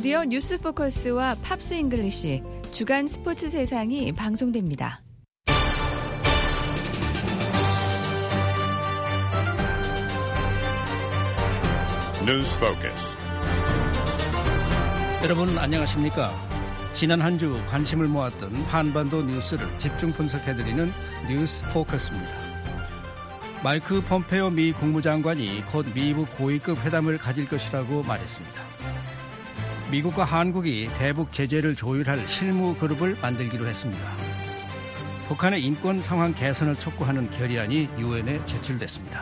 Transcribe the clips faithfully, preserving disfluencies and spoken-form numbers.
드디어 뉴스 포커스와 팝스 잉글리쉬 주간 스포츠 세상이 방송됩니다. 뉴스 포커스. 여러분 안녕하십니까? 지난 한 주 관심을 모았던 한반도 뉴스를 집중 분석해드리는 뉴스 포커스입니다. 마이크 폼페오 미 국무장관이 곧 미국 고위급 회담을 가질 것이라고 말했습니다. 미국과 한국이 대북 제재를 조율할 실무 그룹을 만들기로 했습니다. 북한의 인권 상황 개선을 촉구하는 결의안이 유엔에 제출됐습니다.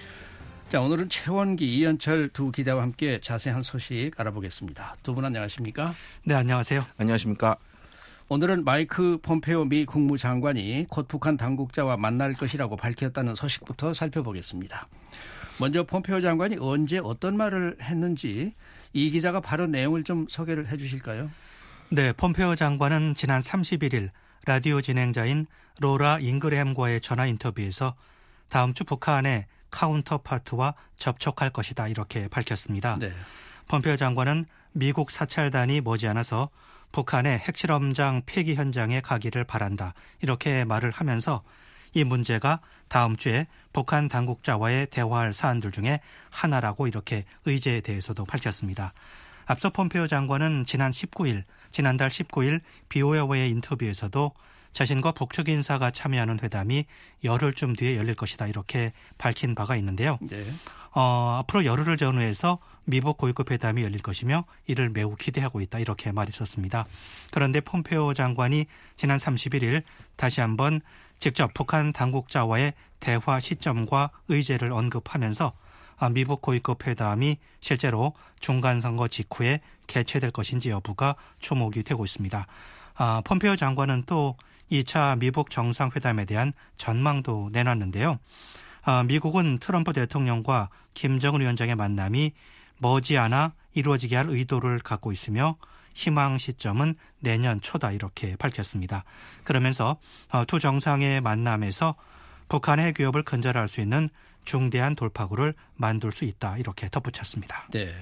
자, 오늘은 최원기, 이현철 두 기자와 함께 자세한 소식 알아보겠습니다. 두 분 안녕하십니까? 네, 안녕하세요. 안녕하십니까? 오늘은 마이크 폼페오 미 국무장관이 곧 북한 당국자와 만날 것이라고 밝혔다는 소식부터 살펴보겠습니다. 먼저 폼페오 장관이 언제 어떤 말을 했는지 이 기자가 바로 내용을 좀 소개를 해 주실까요? 네, 폼페오 장관은 지난 삼십일 일 라디오 진행자인 로라 잉그램과의 전화 인터뷰에서 다음 주 북한의 카운터파트와 접촉할 것이다 이렇게 밝혔습니다. 네. 폼페오 장관은 미국 사찰단이 머지않아서 북한의 핵실험장 폐기 현장에 가기를 바란다 이렇게 말을 하면서 이 문제가 다음 주에 북한 당국자와의 대화할 사안들 중에 하나라고 이렇게 의제에 대해서도 밝혔습니다. 앞서 폼페오 장관은 지난 십구 일, 지난달 십구 일 비오에와의 인터뷰에서도 자신과 북측 인사가 참여하는 회담이 열흘쯤 뒤에 열릴 것이다 이렇게 밝힌 바가 있는데요. 네. 어, 앞으로 열흘을 전후해서 미북 고위급 회담이 열릴 것이며 이를 매우 기대하고 있다 이렇게 말했었습니다. 그런데 폼페오 장관이 지난 삼십일 일 다시 한번 직접 북한 당국자와의 대화 시점과 의제를 언급하면서 미북 고위급 회담이 실제로 중간선거 직후에 개최될 것인지 여부가 주목이 되고 있습니다. 아, 폼페오 장관은 또 이 차 미북 정상회담에 대한 전망도 내놨는데요. 아, 미국은 트럼프 대통령과 김정은 위원장의 만남이 머지않아 이루어지게 할 의도를 갖고 있으며 희망 시점은 내년 초다 이렇게 밝혔습니다. 그러면서 두 정상의 만남에서 북한의 핵 위협을 근절할 수 있는 중대한 돌파구를 만들 수 있다 이렇게 덧붙였습니다. 네.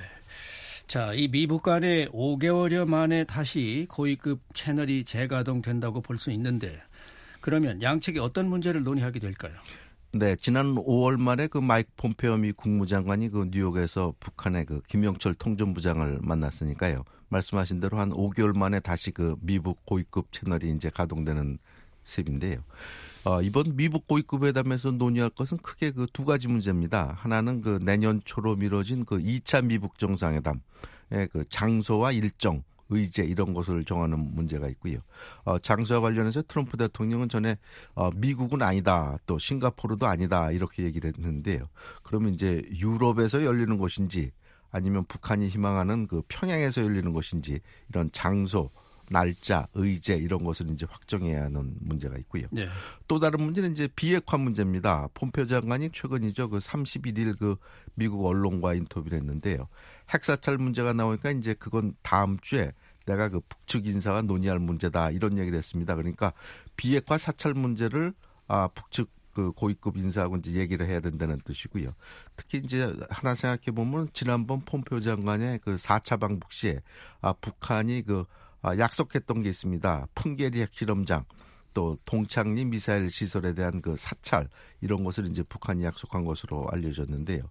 자, 이 미북 간에 오 개월여 만에 다시 고위급 채널이 재가동된다고 볼 수 있는데 그러면 양측이 어떤 문제를 논의하게 될까요? 네, 지난 오월 말에 그 마이크 폼페오 미 국무장관이 그 뉴욕에서 북한의 그 김영철 통전부장을 만났으니까요. 말씀하신 대로 한 오 개월 만에 다시 그 미북 고위급 채널이 이제 가동되는 셈인데요. 어, 이번 미북 고위급 회담에서 논의할 것은 크게 그 두 가지 문제입니다. 하나는 그 내년 초로 미뤄진 그 이 차 미북 정상회담의 그 장소와 일정, 의제 이런 것을 정하는 문제가 있고요. 어, 장소와 관련해서 트럼프 대통령은 전에 어, 미국은 아니다, 또 싱가포르도 아니다 이렇게 얘기를 했는데요. 그러면 이제 유럽에서 열리는 것인지 아니면 북한이 희망하는 그 평양에서 열리는 것인지 이런 장소, 날짜, 의제 이런 것을 이제 확정해야 하는 문제가 있고요. 네. 또 다른 문제는 이제 비핵화 문제입니다. 폼페오 장관이 최근이죠. 그 삼십일 일 그 미국 언론과 인터뷰를 했는데요. 핵사찰 문제가 나오니까 이제 그건 다음 주에 내가 그 북측 인사가 논의할 문제다 이런 얘기를 했습니다. 그러니까 비핵화 사찰 문제를 아, 북측 그 고위급 인사하고 이제 얘기를 해야 된다는 뜻이고요. 특히 이제 하나 생각해 보면 지난번 폼페오 장관의 그 사 차 방북 시에 아, 북한이 그 아, 약속했던 게 있습니다. 풍계리 핵실험장, 또 동창리 미사일 시설에 대한 그 사찰 이런 것을 이제 북한이 약속한 것으로 알려졌는데요.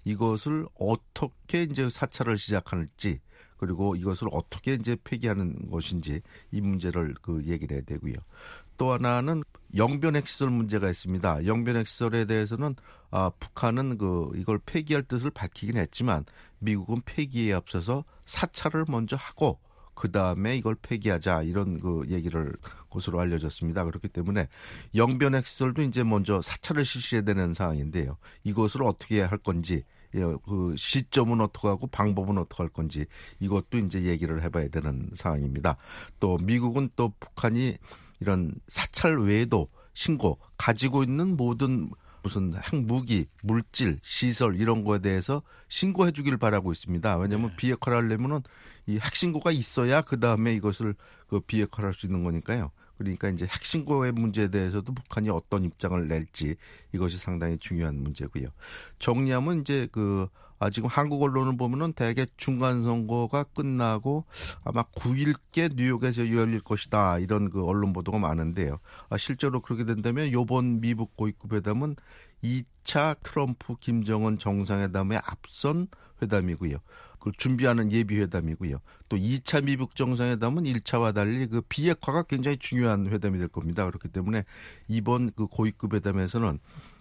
이것을 어떻게 이제 사찰을 시작할지 그리고 이것을 어떻게 이제 폐기하는 것인지 이 문제를 그 얘기를 해야 되고요. 또 하나는 영변 핵시설 문제가 있습니다. 영변 핵시설에 대해서는 아, 북한은 그 이걸 폐기할 뜻을 밝히긴 했지만 미국은 폐기에 앞서서 사찰을 먼저 하고 그 다음에 이걸 폐기하자 이런 그 얘기를 것으로 알려졌습니다. 그렇기 때문에 영변 핵시설도 이제 먼저 사찰을 실시해야 되는 상황인데요. 이것을 어떻게 할 건지, 그 시점은 어떻게 하고 방법은 어떻게 할 건지 이것도 이제 얘기를 해봐야 되는 상황입니다. 또 미국은 또 북한이 이런 사찰 외에도 신고 가지고 있는 모든 무슨 핵무기, 물질, 시설 이런 거에 대해서 신고해 주길 바라고 있습니다. 왜냐하면 네. 비핵화를 하려면은 이 핵신고가 있어야 그 다음에 이것을 그 비핵화를 할 수 있는 거니까요. 그러니까 이제 핵신고의 문제에 대해서도 북한이 어떤 입장을 낼지 이것이 상당히 중요한 문제고요. 정리하면 이제 그 아, 지금 한국 언론을 보면은 대개 중간 선거가 끝나고 아마 구 일께 뉴욕에서 열릴 것이다 이런 그 언론 보도가 많은데요. 아, 실제로 그렇게 된다면 이번 미북 고위급 회담은 이 차 트럼프 김정은 정상회담에 앞선 회담이고요. 그 준비하는 예비 회담이고요. 또 이 차 미북 정상회담은 일 차와 달리 그 비핵화가 굉장히 중요한 회담이 될 겁니다. 그렇기 때문에 이번 그 고위급 회담에서는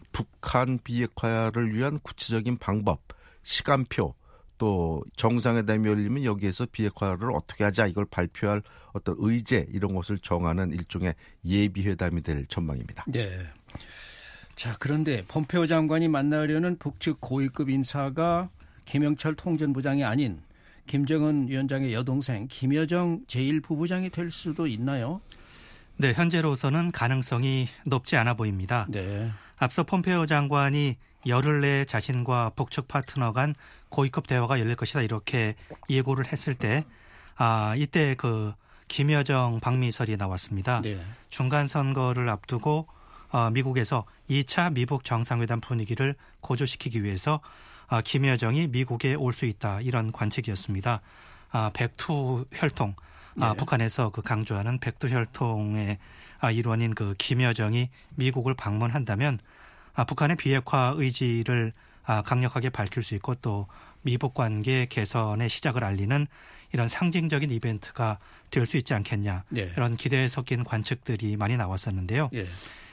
북한 비핵화를 위한 구체적인 방법, 시간표, 또 정상회담이 열리면 여기에서 비핵화를 어떻게 하자 이걸 발표할 어떤 의제 이런 것을 정하는 일종의 예비 회담이 될 전망입니다. 네. 자, 그런데 폼페오 장관이 만나려는 북측 고위급 인사가 김영철 통전부장이 아닌 김정은 위원장의 여동생 김여정 제일 부부장이 될 수도 있나요? 네, 현재로서는 가능성이 높지 않아 보입니다. 네. 앞서 폼페오 장관이 열흘 내에 자신과 북측 파트너 간 고위급 대화가 열릴 것이다 이렇게 예고를 했을 때, 아 이때 그 김여정 방미설이 나왔습니다. 네. 중간 선거를 앞두고 어, 미국에서 이 차 미북 정상회담 분위기를 고조시키기 위해서 아, 김여정이 미국에 올 수 있다 이런 관측이었습니다. 아, 백투 혈통, 아, 네. 북한에서 그 강조하는 백투 혈통의 아, 일원인 그 김여정이 미국을 방문한다면 아, 북한의 비핵화 의지를 아, 강력하게 밝힐 수 있고 또 미북 관계 개선의 시작을 알리는 이런 상징적인 이벤트가 될 수 있지 않겠냐 네. 이런 기대에 섞인 관측들이 많이 나왔었는데요. 네.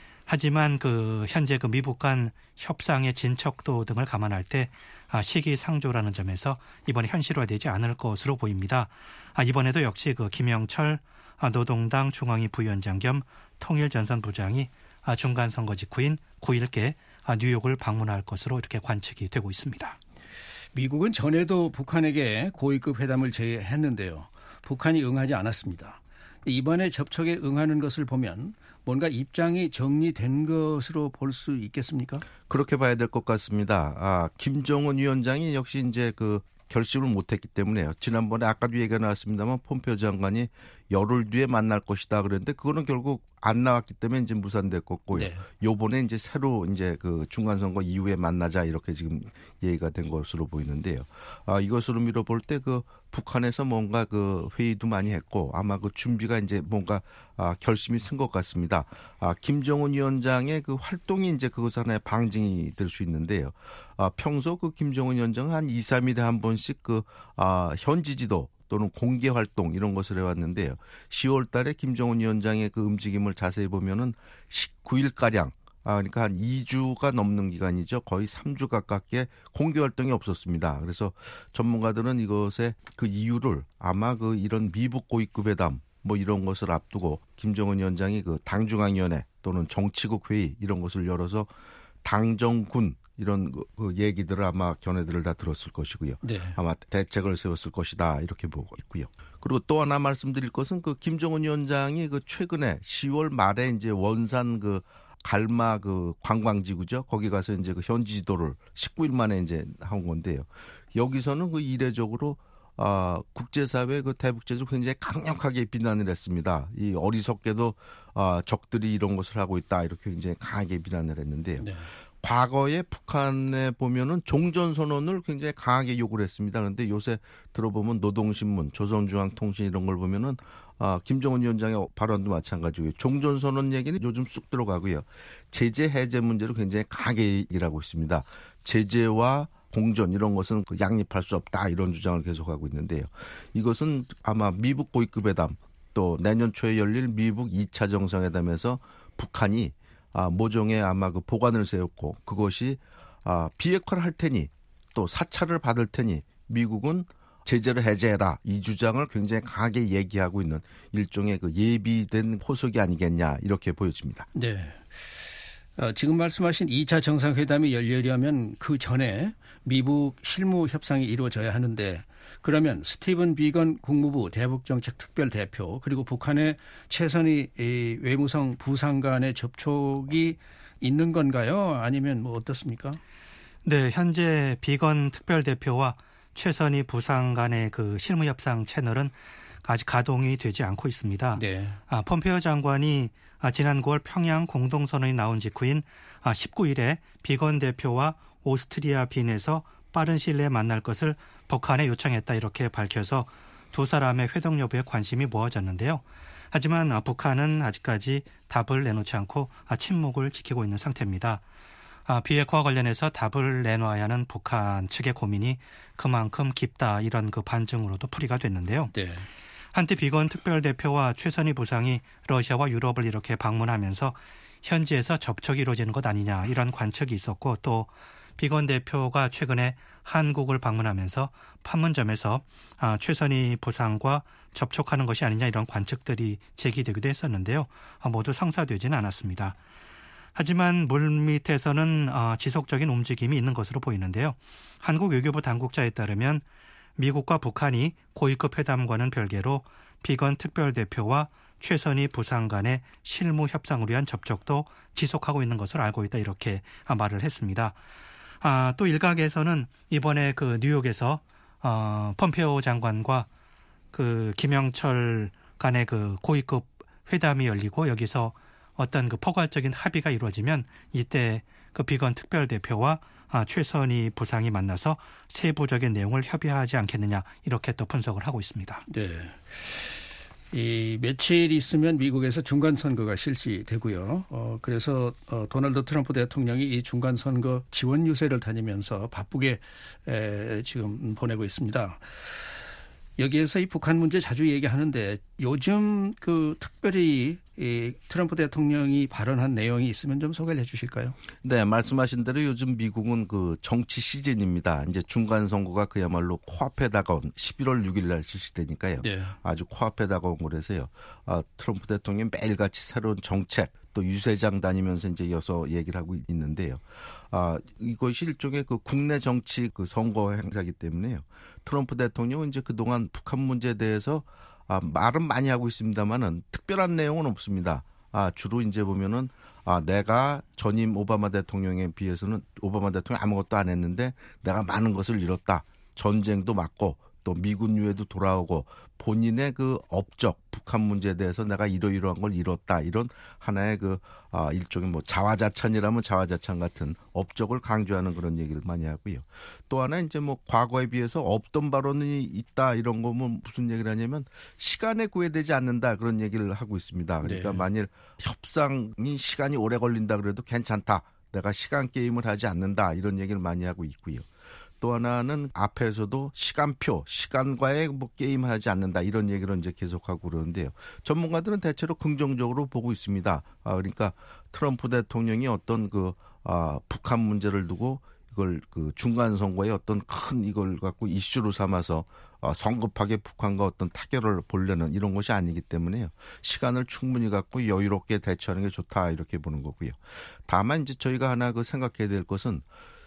하지만 그 현재 그 미북 간 협상의 진척도 등을 감안할 때 아, 시기상조라는 점에서 이번에 현실화되지 않을 것으로 보입니다. 아, 이번에도 역시 그 김영철 아, 노동당 중앙위 부위원장 겸 통일전선부장이 아, 중간 선거 직후인 구 일께 아, 뉴욕을 방문할 것으로 이렇게 관측이 되고 있습니다. 미국은 전에도 북한에게 고위급 회담을 제의했는데요. 북한이 응하지 않았습니다. 이번에 접촉에 응하는 것을 보면 뭔가 입장이 정리된 것으로 볼 수 있겠습니까? 그렇게 봐야 될 것 같습니다. 아, 김정은 위원장이 역시 이제 그 결심을 못했기 때문에요. 지난번에 아까도 얘기가 나왔습니다만 폼페오 장관이 열흘 뒤에 만날 것이다 그랬는데 그거는 결국 안 나왔기 때문에 이제 무산됐었고요. 네. 요번에 이제 새로 이제 그 중간선거 이후에 만나자 이렇게 지금 얘기가 된 것으로 보이는데요. 아, 이것으로 미뤄볼 때 그 북한에서 뭔가 그 회의도 많이 했고 아마 그 준비가 이제 뭔가 아, 결심이 쓴 것 같습니다. 아, 김정은 위원장의 그 활동이 이제 그것 하나의 방증이 될 수 있는데요. 아, 평소 그 김정은 위원장은 한 이, 삼 일에 한 번씩 그 아, 현지 지도 또는 공개 활동 이런 것을 해왔는데요. 시월 달에 김정은 위원장의 그 움직임을 자세히 보면은 십구 일가량, 아, 그러니까 한 이 주가 넘는 기간이죠. 거의 삼 주 가깝게 공개 활동이 없었습니다. 그래서 전문가들은 이것의 그 이유를 아마 그 이런 미북 고위급 회담 뭐 이런 것을 앞두고 김정은 위원장이 그 당중앙위원회 또는 정치국 회의 이런 것을 열어서 당정군 이런 그 얘기들을 아마 견해들을 다 들었을 것이고요. 네. 아마 대책을 세웠을 것이다 이렇게 보고 있고요. 그리고 또 하나 말씀드릴 것은 그 김정은 위원장이 그 최근에 시월 말에 이제 원산 그 갈마 그 관광지구죠. 거기 가서 이제 그 현지 지도를 십구 일 만에 이제 한 건데요. 여기서는 그 이례적으로 아, 국제사회 그 대북제도 굉장히 강력하게 비난을 했습니다. 이 어리석게도 아, 적들이 이런 것을 하고 있다 이렇게 굉장히 강하게 비난을 했는데요. 네. 과거에 북한에 보면은 종전선언을 굉장히 강하게 요구를 했습니다. 그런데 요새 들어보면 노동신문, 조선중앙통신 이런 걸 보면은 아, 김정은 위원장의 발언도 마찬가지고요. 종전선언 얘기는 요즘 쑥 들어가고요. 제재 해제 문제로 굉장히 강하게 일하고 있습니다. 제재와 공전 이런 것은 양립할 수 없다 이런 주장을 계속하고 있는데요. 이것은 아마 미북 고위급 회담 또 내년 초에 열릴 미북 이 차 정상회담에서 북한이 아, 모종의 아마 그 보관을 세웠고 그것이 아, 비핵화를 할 테니 또 사찰을 받을 테니 미국은 제재를 해제해라 이 주장을 굉장히 강하게 얘기하고 있는 일종의 그 예비된 포석이 아니겠냐 이렇게 보여집니다. 네. 어, 지금 말씀하신 이 차 정상회담이 열리려면 그 전에 미북 실무 협상이 이루어져야 하는데 그러면 스티븐 비건 국무부 대북정책특별대표 그리고 북한의 최선희 외무성 부상 간의 접촉이 있는 건가요? 아니면 뭐 어떻습니까? 네, 현재 비건 특별대표와 최선희 부상 간의 그 실무협상 채널은 아직 가동이 되지 않고 있습니다. 네. 아, 폼페오 장관이 아, 지난 구월 평양 공동선언이 나온 직후인 아, 십구 일에 비건 대표와 오스트리아 빈에서 빠른 시일 내에 만날 것을 북한에 요청했다 이렇게 밝혀서 두 사람의 회동 여부에 관심이 모아졌는데요. 하지만 북한은 아직까지 답을 내놓지 않고 침묵을 지키고 있는 상태입니다. 비핵화 관련해서 답을 내놔야 하는 북한 측의 고민이 그만큼 깊다 이런 그 반증으로도 풀이가 됐는데요. 네. 한때 비건 특별대표와 최선희 부상이 러시아와 유럽을 이렇게 방문하면서 현지에서 접촉이 이루어지는 것 아니냐 이런 관측이 있었고 또 비건 대표가 최근에 한국을 방문하면서 판문점에서 최선희 부상과 접촉하는 것이 아니냐 이런 관측들이 제기되기도 했었는데요. 모두 성사되지는 않았습니다. 하지만 물밑에서는 지속적인 움직임이 있는 것으로 보이는데요. 한국 외교부 당국자에 따르면 미국과 북한이 고위급 회담과는 별개로 비건 특별대표와 최선희 부상 간의 실무 협상을 위한 접촉도 지속하고 있는 것으로 알고 있다 이렇게 말을 했습니다. 아, 또 일각에서는 이번에 그 뉴욕에서 어, 폼페오 장관과 그 김영철 간의 그 고위급 회담이 열리고 여기서 어떤 그 포괄적인 합의가 이루어지면 이때 그 비건 특별대표와 아, 최선희 부상이 만나서 세부적인 내용을 협의하지 않겠느냐 이렇게 또 분석을 하고 있습니다. 네. 이 며칠 있으면 미국에서 중간 선거가 실시되고요. 어, 그래서 어, 도널드 트럼프 대통령이 이 중간 선거 지원 유세를 다니면서 바쁘게 에, 지금 보내고 있습니다. 여기에서 이 북한 문제 자주 얘기하는데 요즘 그 특별히 이 트럼프 대통령이 발언한 내용이 있으면 좀 소개를 해 주실까요? 네, 말씀하신 대로 요즘 미국은 그 정치 시즌입니다. 이제 중간 선거가 그야말로 코앞에 다가온 십일월 육일 날 실시되니까요. 네. 아주 코앞에 다가온 거라서요. 아, 트럼프 대통령이 매일같이 새로운 정책 또 유세장 다니면서 이제 이어서 얘기를 하고 있는데요. 아, 이것이 일종의 그 국내 정치 그 선거 행사이기 때문에요. 트럼프 대통령은 이제 그동안 북한 문제에 대해서 아, 말은 많이 하고 있습니다만은 특별한 내용은 없습니다. 아, 주로 이제 보면은 아, 내가 전임 오바마 대통령에 비해서는 오바마 대통령이 아무것도 안 했는데 내가 많은 것을 잃었다. 전쟁도 막고 또 미군 유해도 돌아오고 본인의 그 업적 북한 문제에 대해서 내가 이러이러한 걸 잃었다. 이런 하나의 그 아, 일종의 뭐 자화자찬이라면 자화자찬 같은 업적을 강조하는 그런 얘기를 많이 하고요. 또 하나 이제 뭐 과거에 비해서 없던 발언이 있다 이런 거면 무슨 얘기를 하냐면 시간에 구애되지 않는다 그런 얘기를 하고 있습니다. 그러니까 네. 만일 협상이 시간이 오래 걸린다 그래도 괜찮다. 내가 시간 게임을 하지 않는다 이런 얘기를 많이 하고 있고요. 또 하나는 앞에서도 시간표, 시간과의 뭐 게임을 하지 않는다 이런 얘기를 이제 계속하고 그러는데요. 전문가들은 대체로 긍정적으로 보고 있습니다. 아, 그러니까 트럼프 대통령이 어떤 그 아, 북한 문제를 두고 이걸 그 중간 선거에 어떤 큰 이걸 갖고 이슈로 삼아서 아, 성급하게 북한과 어떤 타결을 보려는 이런 것이 아니기 때문에요. 시간을 충분히 갖고 여유롭게 대처하는 게 좋다 이렇게 보는 거고요. 다만 이제 저희가 하나 그 생각해야 될 것은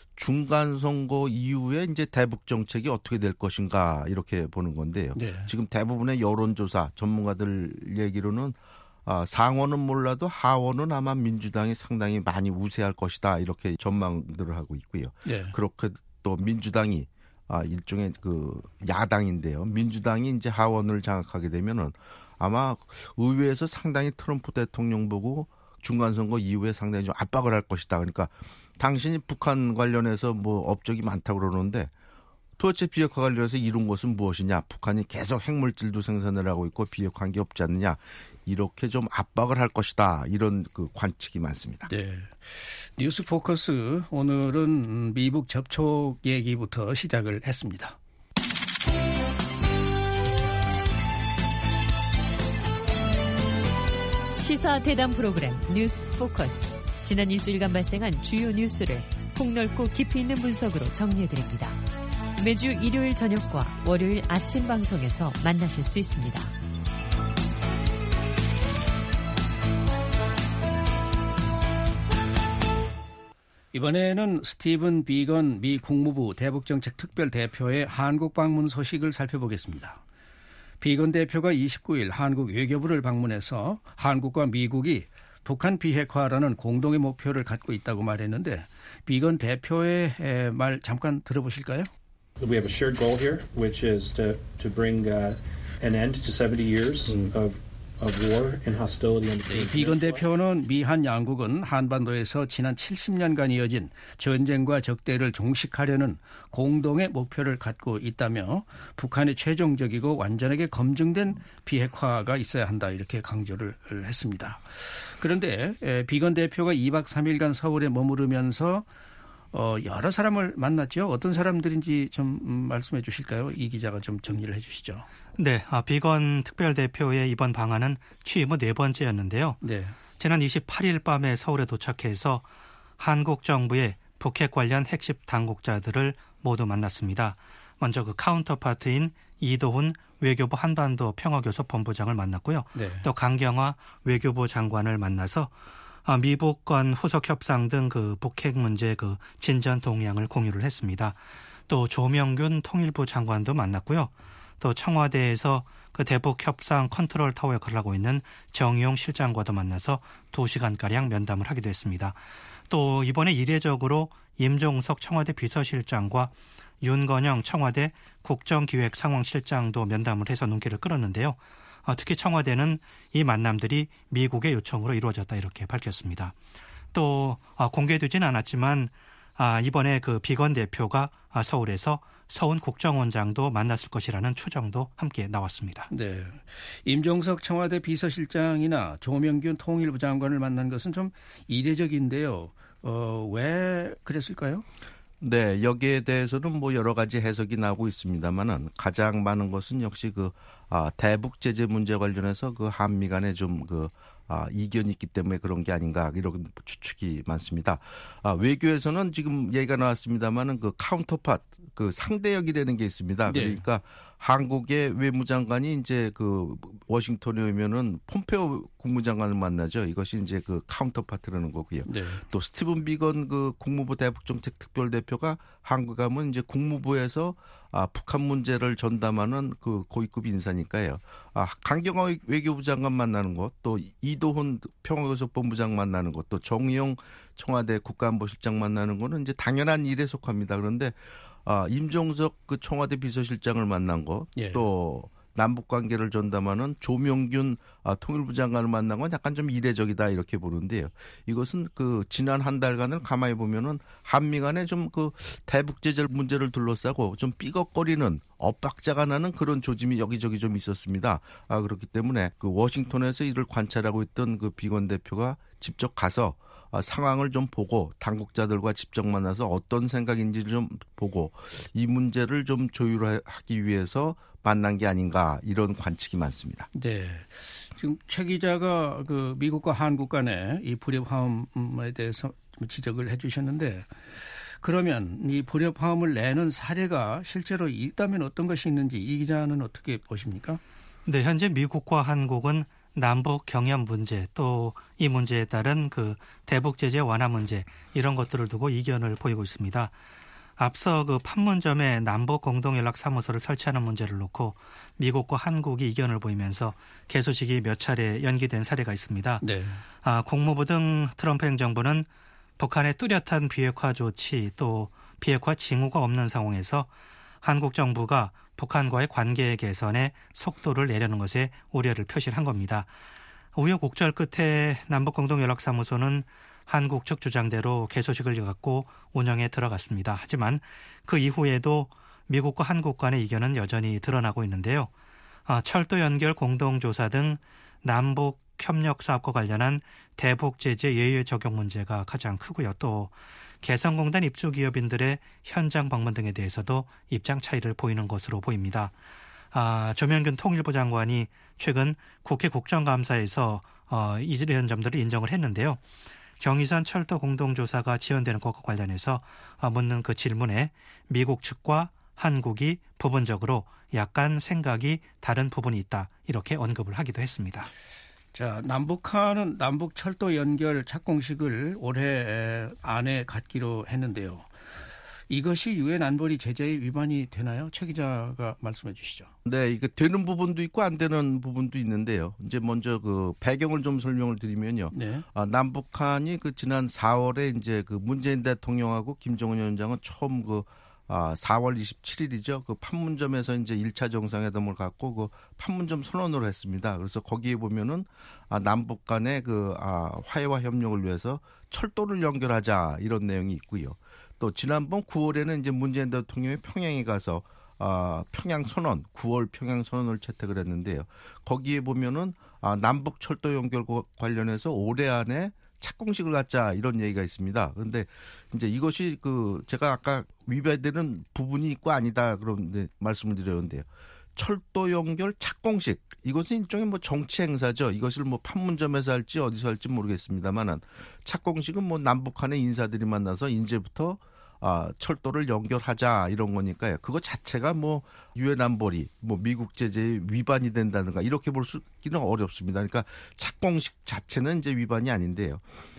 중간 선거 이후에 이제 대북 정책이 어떻게 될 것인가 이렇게 보는 건데요. 네. 지금 대부분의 여론조사 전문가들 얘기로는 아, 상원은 몰라도 하원은 아마 민주당이 상당히 많이 우세할 것이다 이렇게 전망들을 하고 있고요. 네. 그렇게 또 민주당이 아, 일종의 그 야당인데요. 민주당이 이제 하원을 장악하게 되면은 아마 의회에서 상당히 트럼프 대통령 보고 중간 선거 이후에 상당히 좀 압박을 할 것이다. 그러니까 당신이 북한 관련해서 뭐 업적이 많다고 그러는데 도대체 비핵화 관련해서 이룬 것은 무엇이냐. 북한이 계속 핵물질도 생산을 하고 있고 비핵화한 게 없지 않느냐. 이렇게 좀 압박을 할 것이다. 이런 그 관측이 많습니다. 네. 뉴스 포커스 오늘은 미북 접촉 얘기부터 시작을 했습니다. 시사 대담 프로그램 뉴스 포커스. 지난 일주일간 발생한 주요 뉴스를 폭넓고 깊이 있는 분석으로 정리해드립니다. 매주 일요일 저녁과 월요일 아침 방송에서 만나실 수 있습니다. 이번에는 스티븐 비건 미 국무부 대북정책 특별대표의 한국 방문 소식을 살펴보겠습니다. 비건 대표가 이십구일 한국 외교부를 방문해서 한국과 미국이 북한 비핵화라는 공동의 목표를 갖고 있다고 말했는데 비건 대표의 말 잠깐 들어보실까요? We have a shared goal here, which is to to bring uh, an end to seventy years mm. of of war and hostility on the 네, 비건 대표는 미한 양국은 한반도에서 지난 칠십 년간 이어진 전쟁과 적대를 종식하려는 공동의 목표를 갖고 있다며 북한의 최종적이고 완전하게 검증된 비핵화가 있어야 한다 이렇게 강조를 했습니다. 그런데 비건 대표가 이박 삼일간 서울에 머무르면서 어, 여러 사람을 만났죠. 어떤 사람들인지 좀 말씀해 주실까요? 이 기자가 좀 정리를 해 주시죠. 네, 아, 비건 특별대표의 이번 방한은 취임 후 네 번째였는데요. 네. 지난 이십팔일 밤에 서울에 도착해서 한국 정부의 북핵 관련 핵심 당국자들을 모두 만났습니다. 먼저 그 카운터파트인 이도훈 외교부 한반도 평화교섭 본부장을 만났고요. 네. 또 강경화 외교부 장관을 만나서 미북 간 후속 협상 등 그 북핵 문제 그 진전 동향을 공유를 했습니다. 또 조명균 통일부 장관도 만났고요. 또 청와대에서 그 대북 협상 컨트롤 타워 역할을 하고 있는 정의용 실장과도 만나서 두 시간가량 면담을 하기도 했습니다. 또 이번에 이례적으로 임종석 청와대 비서실장과 윤건영 청와대 국정기획상황실장도 면담을 해서 눈길을 끌었는데요. 특히 청와대는 이 만남들이 미국의 요청으로 이루어졌다 이렇게 밝혔습니다. 또 공개되지는 않았지만 이번에 그 비건 대표가 서울에서 서훈 국정원장도 만났을 것이라는 추정도 함께 나왔습니다. 네, 임종석 청와대 비서실장이나 조명균 통일부 장관을 만난 것은 좀 이례적인데요. 어, 왜 그랬을까요? 네, 여기에 대해서는 뭐 여러 가지 해석이 나오고 있습니다만은 가장 많은 것은 역시 그 아, 대북 제재 문제 관련해서 그 한미 간에 좀 그 아, 이견이 있기 때문에 그런 게 아닌가 이런 추측이 많습니다. 아, 외교에서는 지금 얘기가 나왔습니다만은 그 카운터파트 그 상대역이라는 게 있습니다. 네. 그러니까 한국의 외무장관이 이제 그 워싱턴에 오면은 폼페오 국무장관을 만나죠. 이것이 이제 그 카운터파트라는 거고요. 네. 또 스티븐 비건 그 국무부 대북정책 특별대표가 한국 가면 이제 국무부에서 아, 북한 문제를 전담하는 그 고위급 인사니까요. 아, 강경화 외교부 장관 만나는 것, 또 이도훈 평화교섭 본부장 만나는 것, 또 정의용 청와대 국가안보실장 만나는 거는 이제 당연한 일에 속합니다. 그런데 아, 임종석 그 청와대 비서실장을 만난 거, 예. 또 남북 관계를 전담하는 조명균 아, 통일부 장관을 만난 건 약간 좀 이례적이다 이렇게 보는데요. 이것은 그 지난 한 달간을 가만히 보면은 한미 간에 좀 그 대북 제재 문제를 둘러싸고 좀 삐걱거리는 엇박자가 나는 그런 조짐이 여기저기 좀 있었습니다. 아, 그렇기 때문에 그 워싱턴에서 이를 관찰하고 있던 그 비건 대표가 직접 가서 상황을 좀 보고 당국자들과 직접 만나서 어떤 생각인지 좀 보고 이 문제를 좀 조율하기 위해서 만난 게 아닌가 이런 관측이 많습니다. 네, 지금 최 기자가 그 미국과 한국 간의 이 불협화음에 대해서 지적을 해주셨는데 그러면 이 불협화음을 내는 사례가 실제로 있다면 어떤 것이 있는지 이 기자는 어떻게 보십니까? 네, 현재 미국과 한국은 남북 경협 문제 또 이 문제에 따른 그 대북 제재 완화 문제 이런 것들을 두고 이견을 보이고 있습니다. 앞서 그 판문점에 남북 공동연락사무소를 설치하는 문제를 놓고 미국과 한국이 이견을 보이면서 개소식이 몇 차례 연기된 사례가 있습니다. 네. 아, 국무부 등 트럼프 행정부는 북한의 뚜렷한 비핵화 조치 또 비핵화 징후가 없는 상황에서 한국 정부가 북한과의 관계 개선에 속도를 내려는 것에 우려를 표시한 겁니다. 우여곡절 끝에 남북공동연락사무소는 한국 측 주장대로 개소식을 갖고 운영에 들어갔습니다. 하지만 그 이후에도 미국과 한국 간의 이견은 여전히 드러나고 있는데요. 철도 연결 공동조사 등 남북 협력 사업과 관련한 대북 제재 예외 적용 문제가 가장 크고요. 또 개성공단 입주 기업인들의 현장 방문 등에 대해서도 입장 차이를 보이는 것으로 보입니다. 아, 조명균 통일부 장관이 최근 국회 국정감사에서 어, 이런 점들을 인정을 했는데요. 경의선 철도 공동조사가 지연되는 것과 관련해서 묻는 그 질문에 미국 측과 한국이 부분적으로 약간 생각이 다른 부분이 있다 이렇게 언급을 하기도 했습니다. 자, 남북한은 남북 철도 연결 착공식을 올해 안에 갖기로 했는데요. 이것이 유엔 안보리 제재에 위반이 되나요? 최 기자가 말씀해 주시죠. 네, 이게 되는 부분도 있고 안 되는 부분도 있는데요. 이제 먼저 그 배경을 좀 설명을 드리면요. 네. 아, 남북한이 그 지난 사월에 이제 그 문재인 대통령하고 김정은 위원장은 처음 그 아, 사월 이십칠일이죠. 그 판문점에서 이제 일 차 정상회담을 갖고 그 판문점 선언을 했습니다. 그래서 거기에 보면은 아, 남북 간의 그 아, 화해와 협력을 위해서 철도를 연결하자 이런 내용이 있고요. 또 지난번 구월에는 이제 문재인 대통령이 평양에 가서 아, 평양 선언, 구월 평양 선언을 채택을 했는데요. 거기에 보면은 아, 남북 철도 연결 관련해서 올해 안에 착공식을 갖자 이런 얘기가 있습니다. 그런데 이제 이것이 그 제가 아까 위배되는 부분이 있고 아니다 그런 말씀을 드렸는데요. 철도 연결 착공식 이것은 일종의 뭐 정치 행사죠. 이것을 뭐 판문점에서 할지 어디서 할지 모르겠습니다만은 착공식은 뭐 남북한의 인사들이 만나서 이제부터 아, 철도를 연결하자 이런 거니까요. 그거 자체가 뭐 유엔 안보리, 뭐 미국 제재에 위반이 된다든가 이렇게 볼 수는 어렵습니다. 그러니까 착공식 자체는 이제 위반이 아닌데요.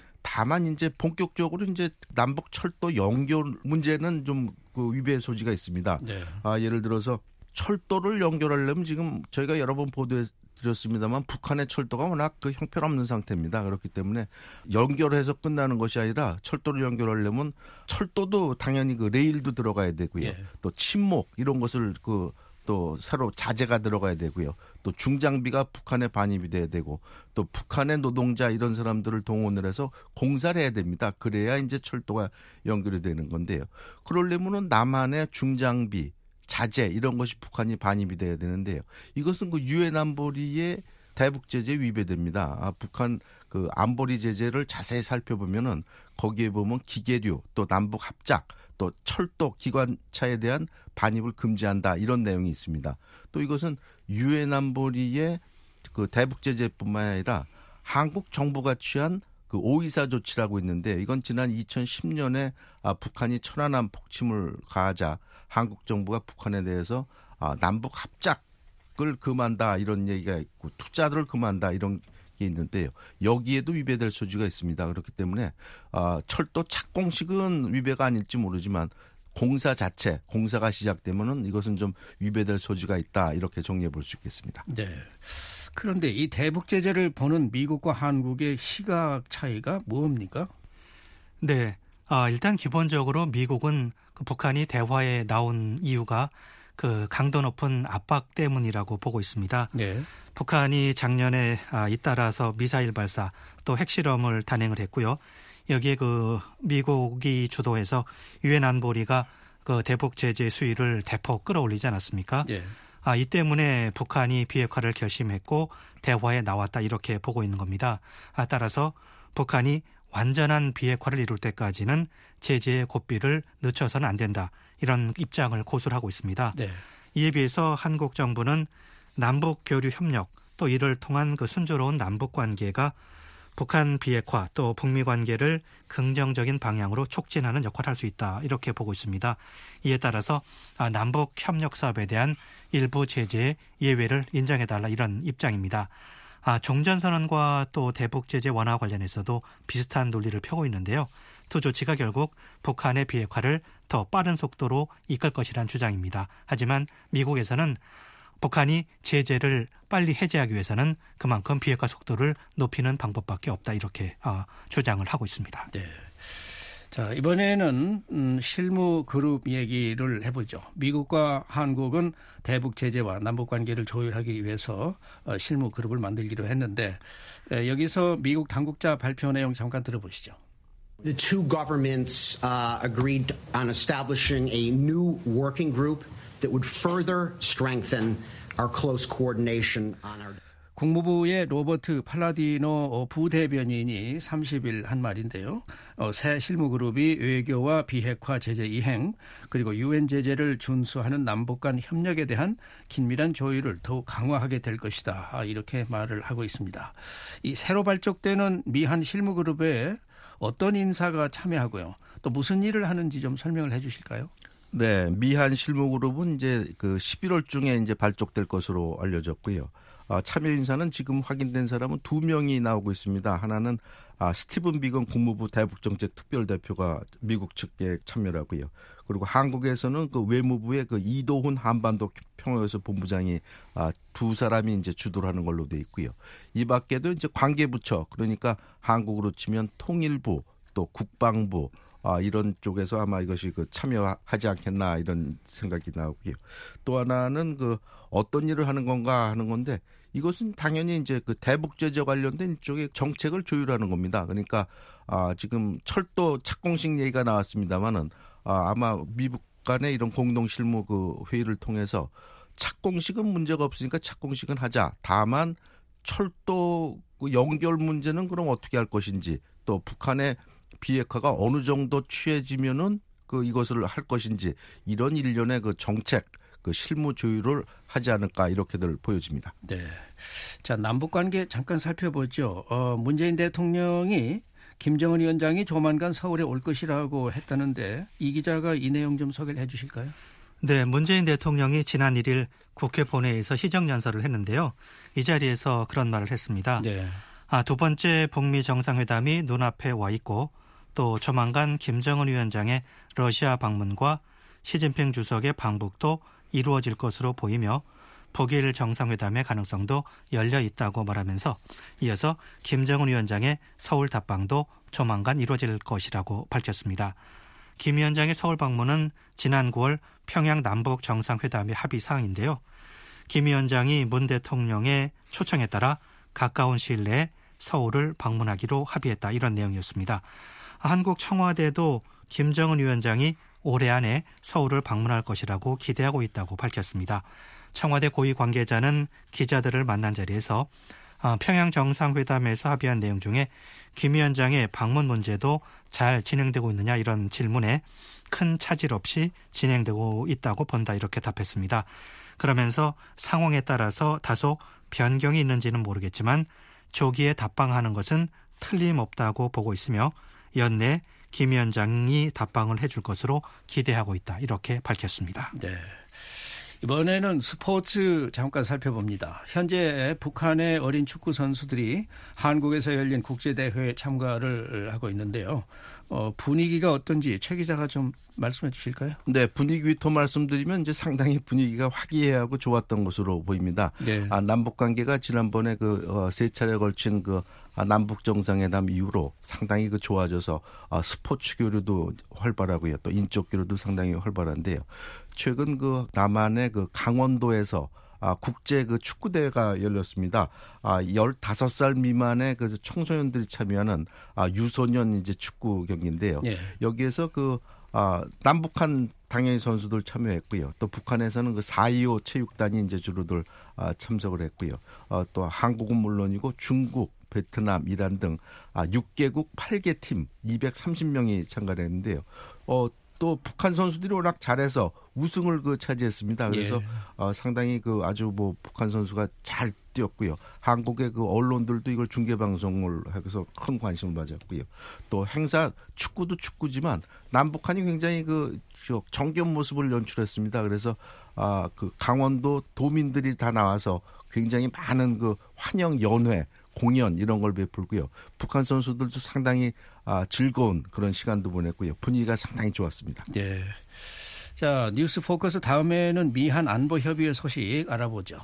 다만 이제 본격적으로 이제 남북 철도 연결 문제는 좀 그 위배의 소지가 있습니다. 네. 아, 예를 들어서 철도를 연결하려면 지금 저희가 여러 번 보도해 드렸습니다만 북한의 철도가 워낙 그 형편없는 상태입니다. 그렇기 때문에 연결해서 끝나는 것이 아니라 철도를 연결하려면 철도도 당연히 그 레일도 들어가야 되고요. 예. 또 침목 이런 것을 그 또 새로 자재가 들어가야 되고요. 또 중장비가 북한에 반입이 돼야 되고 또 북한의 노동자 이런 사람들을 동원을 해서 공사를 해야 됩니다. 그래야 이제 철도가 연결이 되는 건데요. 그러려면은 남한의 중장비 자재 이런 것이 북한이 반입이 돼야 되는데요. 이것은 그 유엔 안보리의 대북 제재에 위배됩니다. 아, 북한 그 안보리 제재를 자세히 살펴보면은 거기에 보면 기계류 또 남북 합작 또 철도 기관차에 대한 반입을 금지한다 이런 내용이 있습니다. 또 이것은 유엔 안보리의 그 대북 제재뿐만 아니라 한국 정부가 취한 그 오이사 조치라고 있는데 이건 지난 이천십 년에 아, 북한이 천안함 폭침을 가하자 한국 정부가 북한에 대해서 아, 남북 합작을 금한다 이런 얘기가 있고 투자를 금한다 이런 게 있는데요. 여기에도 위배될 소지가 있습니다. 그렇기 때문에 아, 철도 착공식은 위배가 아닐지 모르지만 공사 자체, 공사가 시작되면은 이것은 좀 위배될 소지가 있다 이렇게 정리해 볼 수 있겠습니다. 네. 그런데 이 대북 제재를 보는 미국과 한국의 시각 차이가 뭡니까? 네. 아, 일단 기본적으로 미국은 그 북한이 대화에 나온 이유가 그 강도 높은 압박 때문이라고 보고 있습니다. 네. 북한이 작년에 아, 잇따라서 미사일 발사 또 핵실험을 단행을 했고요. 여기에 그 미국이 주도해서 유엔 안보리가 그 대북 제재 수위를 대폭 끌어올리지 않았습니까? 네. 아, 이 때문에 북한이 비핵화를 결심했고 대화에 나왔다 이렇게 보고 있는 겁니다. 아, 따라서 북한이 완전한 비핵화를 이룰 때까지는 제재의 고삐를 늦춰서는 안 된다. 이런 입장을 고수를 하고 있습니다. 네. 이에 비해서 한국 정부는 남북 교류 협력 또 이를 통한 그 순조로운 남북 관계가 북한 비핵화 또 북미 관계를 긍정적인 방향으로 촉진하는 역할을 할 수 있다. 이렇게 보고 있습니다. 이에 따라서 남북 협력 사업에 대한 일부 제재의 예외를 인정해달라 이런 입장입니다. 아, 종전선언과 또 대북 제재 완화 관련해서도 비슷한 논리를 펴고 있는데요. 두 조치가 결국 북한의 비핵화를 더 빠른 속도로 이끌 것이란 주장입니다. 하지만 미국에서는 북한이 제재를 빨리 해제하기 위해서는 그만큼 비핵화 속도를 높이는 방법밖에 없다 이렇게 아, 주장을 하고 있습니다. 네. 자, 이번에는 음, 실무 그룹 얘기를 해보죠. 미국과 한국은 대북 제재와 남북 관계를 조율하기 위해서 어, 실무 그룹을 만들기로 했는데 에, 여기서 미국 당국자 발표 내용 잠깐 들어보시죠. The two governments uh, agreed on establishing a new working group that would further strengthen our close coordination on our 국무부의 로버트 팔라디노 부대변인이 삼십일 한 말인데요. 어, 새 실무그룹이 외교와 비핵화 제재 이행 그리고 유엔 제재를 준수하는 남북 간 협력에 대한 긴밀한 조율을 더욱 강화하게 될 것이다. 아, 이렇게 말을 하고 있습니다. 이 새로 발족되는 미한 실무그룹에 어떤 인사가 참여하고요. 또 무슨 일을 하는지 좀 설명을 해 주실까요? 네, 미한 실무그룹은 이제 그 십일월 중에 이제 발족될 것으로 알려졌고요. 아, 참여 인사는 지금 확인된 사람은 두 명이 나오고 있습니다. 하나는 아, 스티븐 비건 국무부 대북정책 특별대표가 미국 측에 참여를 하고요. 그리고 한국에서는 그 외무부의 그 이도훈 한반도 평화연수 본부장이 아, 두 사람이 이제 주도를 하는 걸로 돼 있고요. 이 밖에도 이제 관계부처 그러니까 한국으로 치면 통일부 또 국방부 아, 이런 쪽에서 아마 이것이 그 참여하지 않겠나 이런 생각이 나오고요. 또 하나는 그 어떤 일을 하는 건가 하는 건데 이것은 당연히 이제 그 대북 제재 관련된 쪽의 정책을 조율하는 겁니다. 그러니까 아, 지금 철도 착공식 얘기가 나왔습니다만은 아, 아마 미국 간의 이런 공동 실무 그 회의를 통해서 착공식은 문제가 없으니까 착공식은 하자. 다만 철도 그 연결 문제는 그럼 어떻게 할 것인지 또 북한의 비핵화가 어느 정도 취해지면은 그 이것을 할 것인지 이런 일련의 그 정책 그 실무 조율을 하지 않을까 이렇게들 보여집니다. 네. 자, 남북 관계 잠깐 살펴보죠. 어, 문재인 대통령이 김정은 위원장이 조만간 서울에 올 것이라고 했다는데 이 기자가 이 내용 좀 소개를 해 주실까요? 네, 문재인 대통령이 지난 일 일 국회 본회의에서 시정연설을 했는데요. 이 자리에서 그런 말을 했습니다. 네. 아, 두 번째 북미 정상회담이 눈앞에 와 있고 또 조만간 김정은 위원장의 러시아 방문과 시진핑 주석의 방북도 이루어질 것으로 보이며 북일 정상회담의 가능성도 열려 있다고 말하면서 이어서 김정은 위원장의 서울 답방도 조만간 이루어질 것이라고 밝혔습니다. 김 위원장의 서울 방문은 지난 구월 평양 남북 정상회담의 합의 사항인데요. 김 위원장이 문 대통령의 초청에 따라 가까운 시일 내에 서울을 방문하기로 합의했다 이런 내용이었습니다. 한국 청와대도 김정은 위원장이 올해 안에 서울을 방문할 것이라고 기대하고 있다고 밝혔습니다. 청와대 고위 관계자는 기자들을 만난 자리에서 평양 정상회담에서 합의한 내용 중에 김 위원장의 방문 문제도 잘 진행되고 있느냐 이런 질문에 큰 차질 없이 진행되고 있다고 본다 이렇게 답했습니다. 그러면서 상황에 따라서 다소 변경이 있는지는 모르겠지만 조기에 답방하는 것은 틀림없다고 보고 있으며 연내 김 위원장이 답방을 해줄 것으로 기대하고 있다 이렇게 밝혔습니다. 네. 이번에는 스포츠 잠깐 살펴봅니다. 현재 북한의 어린 축구 선수들이 한국에서 열린 국제대회에 참가를 하고 있는데요. 어, 분위기가 어떤지 최 기자가 좀 말씀해 주실까요? 네, 분위기부터 말씀드리면 이제 상당히 분위기가 화기애애하고 좋았던 것으로 보입니다. 네. 아, 남북 관계가 지난번에 그 어, 세 차례 걸친 그 아, 남북 정상회담 이후로 상당히 그 좋아져서 아, 스포츠 교류도 활발하고요, 또 인적 교류도 상당히 활발한데요. 최근 그 남한의 그 강원도에서 아, 국제 그 축구 대회가 열렸습니다. 아, 열다섯 살 미만의 그 청소년들이 참여하는 아, 유소년 이제 축구 경기인데요. 네. 여기에서 그 아, 남북한 당연히 선수들 참여했고요. 또 북한에서는 그 사이오 체육단이 이제 주로들 아, 참석을 했고요. 어, 또 한국은 물론이고 중국, 베트남, 이란 등 아, 육 개국 팔 개 팀 이백삼십 명이 참가를 했는데요. 어, 또 북한 선수들이 워낙 잘해서 우승을 그 차지했습니다. 그래서 예. 어, 상당히 그 아주 뭐 북한 선수가 잘 뛰었고요. 한국의 그 언론들도 이걸 중계 방송을 해서 큰 관심을 가졌고요. 또 행사 축구도 축구지만 남북한이 굉장히 그 정겨운 모습을 연출했습니다. 그래서 아, 그 강원도 도민들이 다 나와서 굉장히 많은 그 환영 연회 공연 이런 걸 베풀고요. 북한 선수들도 상당히 아, 즐거운 그런 시간도 보냈고요. 분위기가 상당히 좋았습니다. 네. 자, 뉴스 포커스 다음에는 미한 안보 협의회 소식 알아보죠.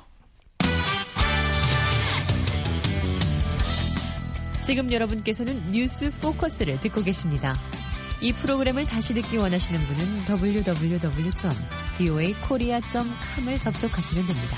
지금 여러분께서는 뉴스 포커스를 듣고 계십니다. 이 프로그램을 다시 듣기 원하시는 분은 더블유 더블유 더블유 점 브이오에이 코리아 점 컴을 접속하시면 됩니다.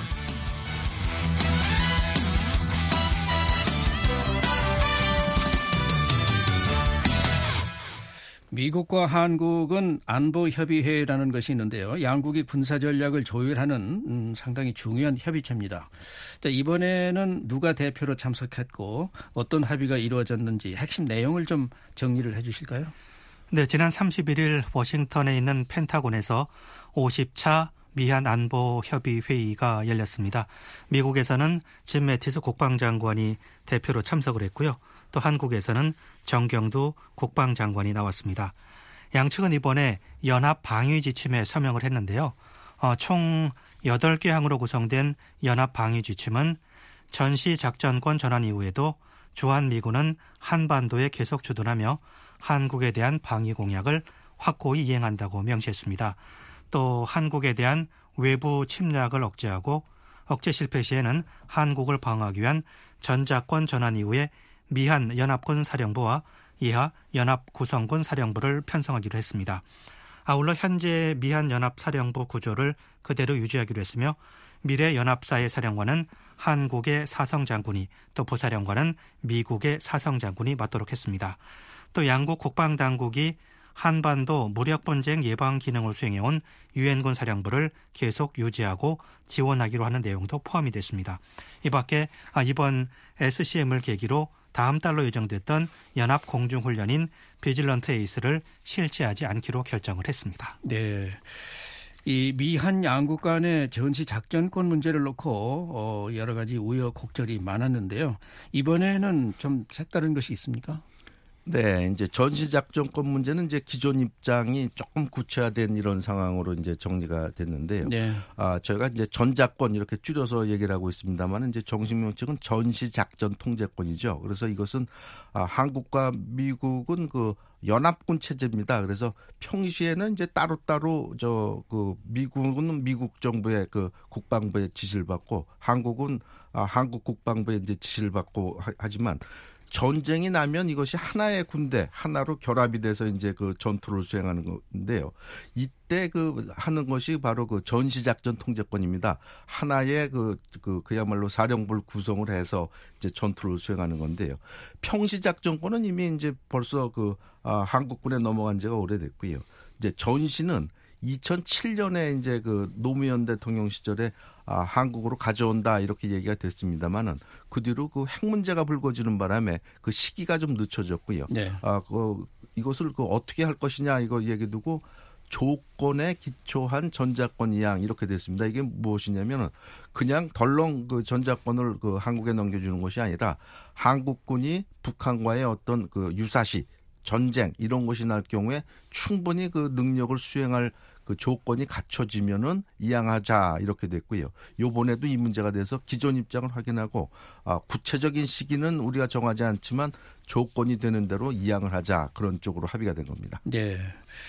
미국과 한국은 안보협의회라는 것이 있는데요. 양국이 군사전략을 조율하는 음, 상당히 중요한 협의체입니다. 자, 이번에는 누가 대표로 참석했고 어떤 합의가 이루어졌는지 핵심 내용을 좀 정리를 해 주실까요? 네, 지난 삼십일 일 워싱턴에 있는 펜타곤에서 오십 차 미한 안보협의회의가 열렸습니다. 미국에서는 짐 매티스 국방장관이 대표로 참석을 했고요. 또 한국에서는 정경두 국방장관이 나왔습니다. 양측은 이번에 연합방위지침에 서명을 했는데요. 어, 총 여덟 개 항으로 구성된 연합방위지침은 전시작전권 전환 이후에도 주한미군은 한반도에 계속 주둔하며 한국에 대한 방위 공약을 확고히 이행한다고 명시했습니다. 또 한국에 대한 외부 침략을 억제하고 억제 실패 시에는 한국을 방어하기 위한 전자권 전환 이후에 미한 연합군 사령부와 이하 연합구성군 사령부를 편성하기로 했습니다. 아울러 현재 미한연합사령부 구조를 그대로 유지하기로 했으며 미래 연합사의 사령관은 한국의 사성장군이 또 부사령관은 미국의 사성장군이 맡도록 했습니다. 또 양국 국방당국이 한반도 무력분쟁 예방 기능을 수행해온 유엔군 사령부를 계속 유지하고 지원하기로 하는 내용도 포함이 됐습니다. 이 밖에 이번 에스씨엠을 계기로 다음 달로 예정됐던 연합공중훈련인 비질런트 에이스를 실시하지 않기로 결정을 했습니다. 네. 이 미한 양국 간의 전시 작전권 문제를 놓고 어 여러 가지 우여곡절이 많았는데요. 이번에는 좀 색다른 것이 있습니까? 네, 이제 전시작전권 문제는 이제 기존 입장이 조금 구체화된 이런 상황으로 이제 정리가 됐는데요. 네. 아, 저희가 이제 전작권 이렇게 줄여서 얘기를 하고 있습니다만 이제 정식 명칭은 전시작전 통제권이죠. 그래서 이것은 아, 한국과 미국은 그 연합군 체제입니다. 그래서 평시에는 이제 따로따로 저 그 미국은 미국 정부의 그 국방부의 지시를 받고 한국은 아, 한국 국방부의 이제 지시를 받고 하, 하지만 전쟁이 나면 이것이 하나의 군대, 하나로 결합이 돼서 이제 그 전투를 수행하는 건데요. 이때 그 하는 것이 바로 그 전시작전 통제권입니다. 하나의 그, 그, 그야말로 사령부를 구성을 해서 이제 전투를 수행하는 건데요. 평시작전권은 이미 이제 벌써 그, 아, 한국군에 넘어간 지가 오래됐고요. 이제 전시는 이천칠 년에 이제 그 노무현 대통령 시절에 아, 한국으로 가져온다 이렇게 얘기가 됐습니다만은 그 뒤로 그 핵 문제가 불거지는 바람에 그 시기가 좀 늦춰졌고요. 네. 아, 그 이것을 그 어떻게 할 것이냐 이거 얘기 두고 조건에 기초한 전자권 이양 이렇게 됐습니다. 이게 무엇이냐면은 그냥 덜렁 그 전자권을 그 한국에 넘겨주는 것이 아니라 한국군이 북한과의 어떤 그 유사시 전쟁 이런 것이 날 경우에 충분히 그 능력을 수행할 그 조건이 갖춰지면은 이양하자 이렇게 됐고요. 요번에도 이 문제가 돼서 기존 입장을 확인하고 아, 구체적인 시기는 우리가 정하지 않지만 조건이 되는 대로 이양을 하자 그런 쪽으로 합의가 된 겁니다. 네.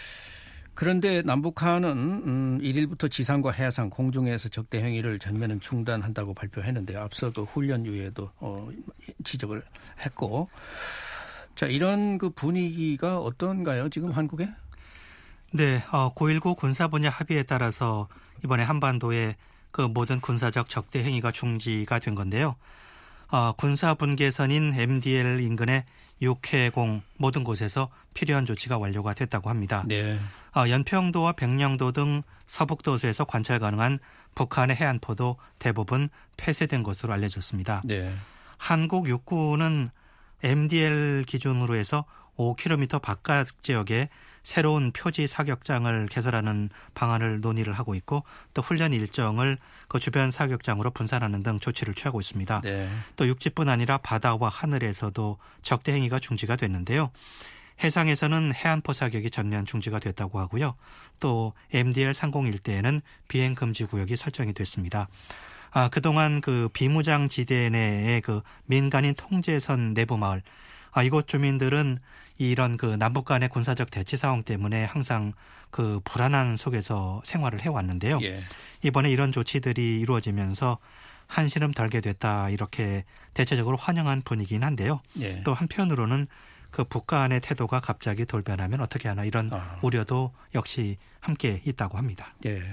그런데 남북한은 음, 일 일부터 지상과 해상 공중에서 적대 행위를 전면은 중단한다고 발표했는데 앞서 그 훈련 이후에도 어, 지적을 했고 자 이런 그 분위기가 어떤가요 지금 한국에? 네, 어, 고일구 군사 분야 합의에 따라서 이번에 한반도에 그 모든 군사적 적대 행위가 중지가 된 건데요. 어, 군사 분계선인 엠디엘 인근의 육해공 모든 곳에서 필요한 조치가 완료가 됐다고 합니다. 네. 어, 연평도와 백령도 등 서북도수에서 관찰 가능한 북한의 해안포도 대부분 폐쇄된 것으로 알려졌습니다. 네. 한국 육군은 엠디엘 기준으로 해서 오 킬로미터 바깥 지역에 새로운 표지 사격장을 개설하는 방안을 논의를 하고 있고 또 훈련 일정을 그 주변 사격장으로 분산하는 등 조치를 취하고 있습니다. 네. 또 육지뿐 아니라 바다와 하늘에서도 적대 행위가 중지가 됐는데요. 해상에서는 해안포 사격이 전면 중지가 됐다고 하고요. 또 엠디엘 상공 일대에는 비행 금지 구역이 설정이 됐습니다. 아, 그동안 그 비무장 지대 내의 그 민간인 통제선 내부 마을 아, 이곳 주민들은 이런 그 남북 간의 군사적 대치 상황 때문에 항상 그 불안한 속에서 생활을 해왔는데요. 예. 이번에 이런 조치들이 이루어지면서 한시름 덜게 됐다 이렇게 대체적으로 환영한 분위기긴 한데요. 예. 또 한편으로는 그 북한의 태도가 갑자기 돌변하면 어떻게 하나 이런 아. 우려도 역시 함께 있다고 합니다. 예.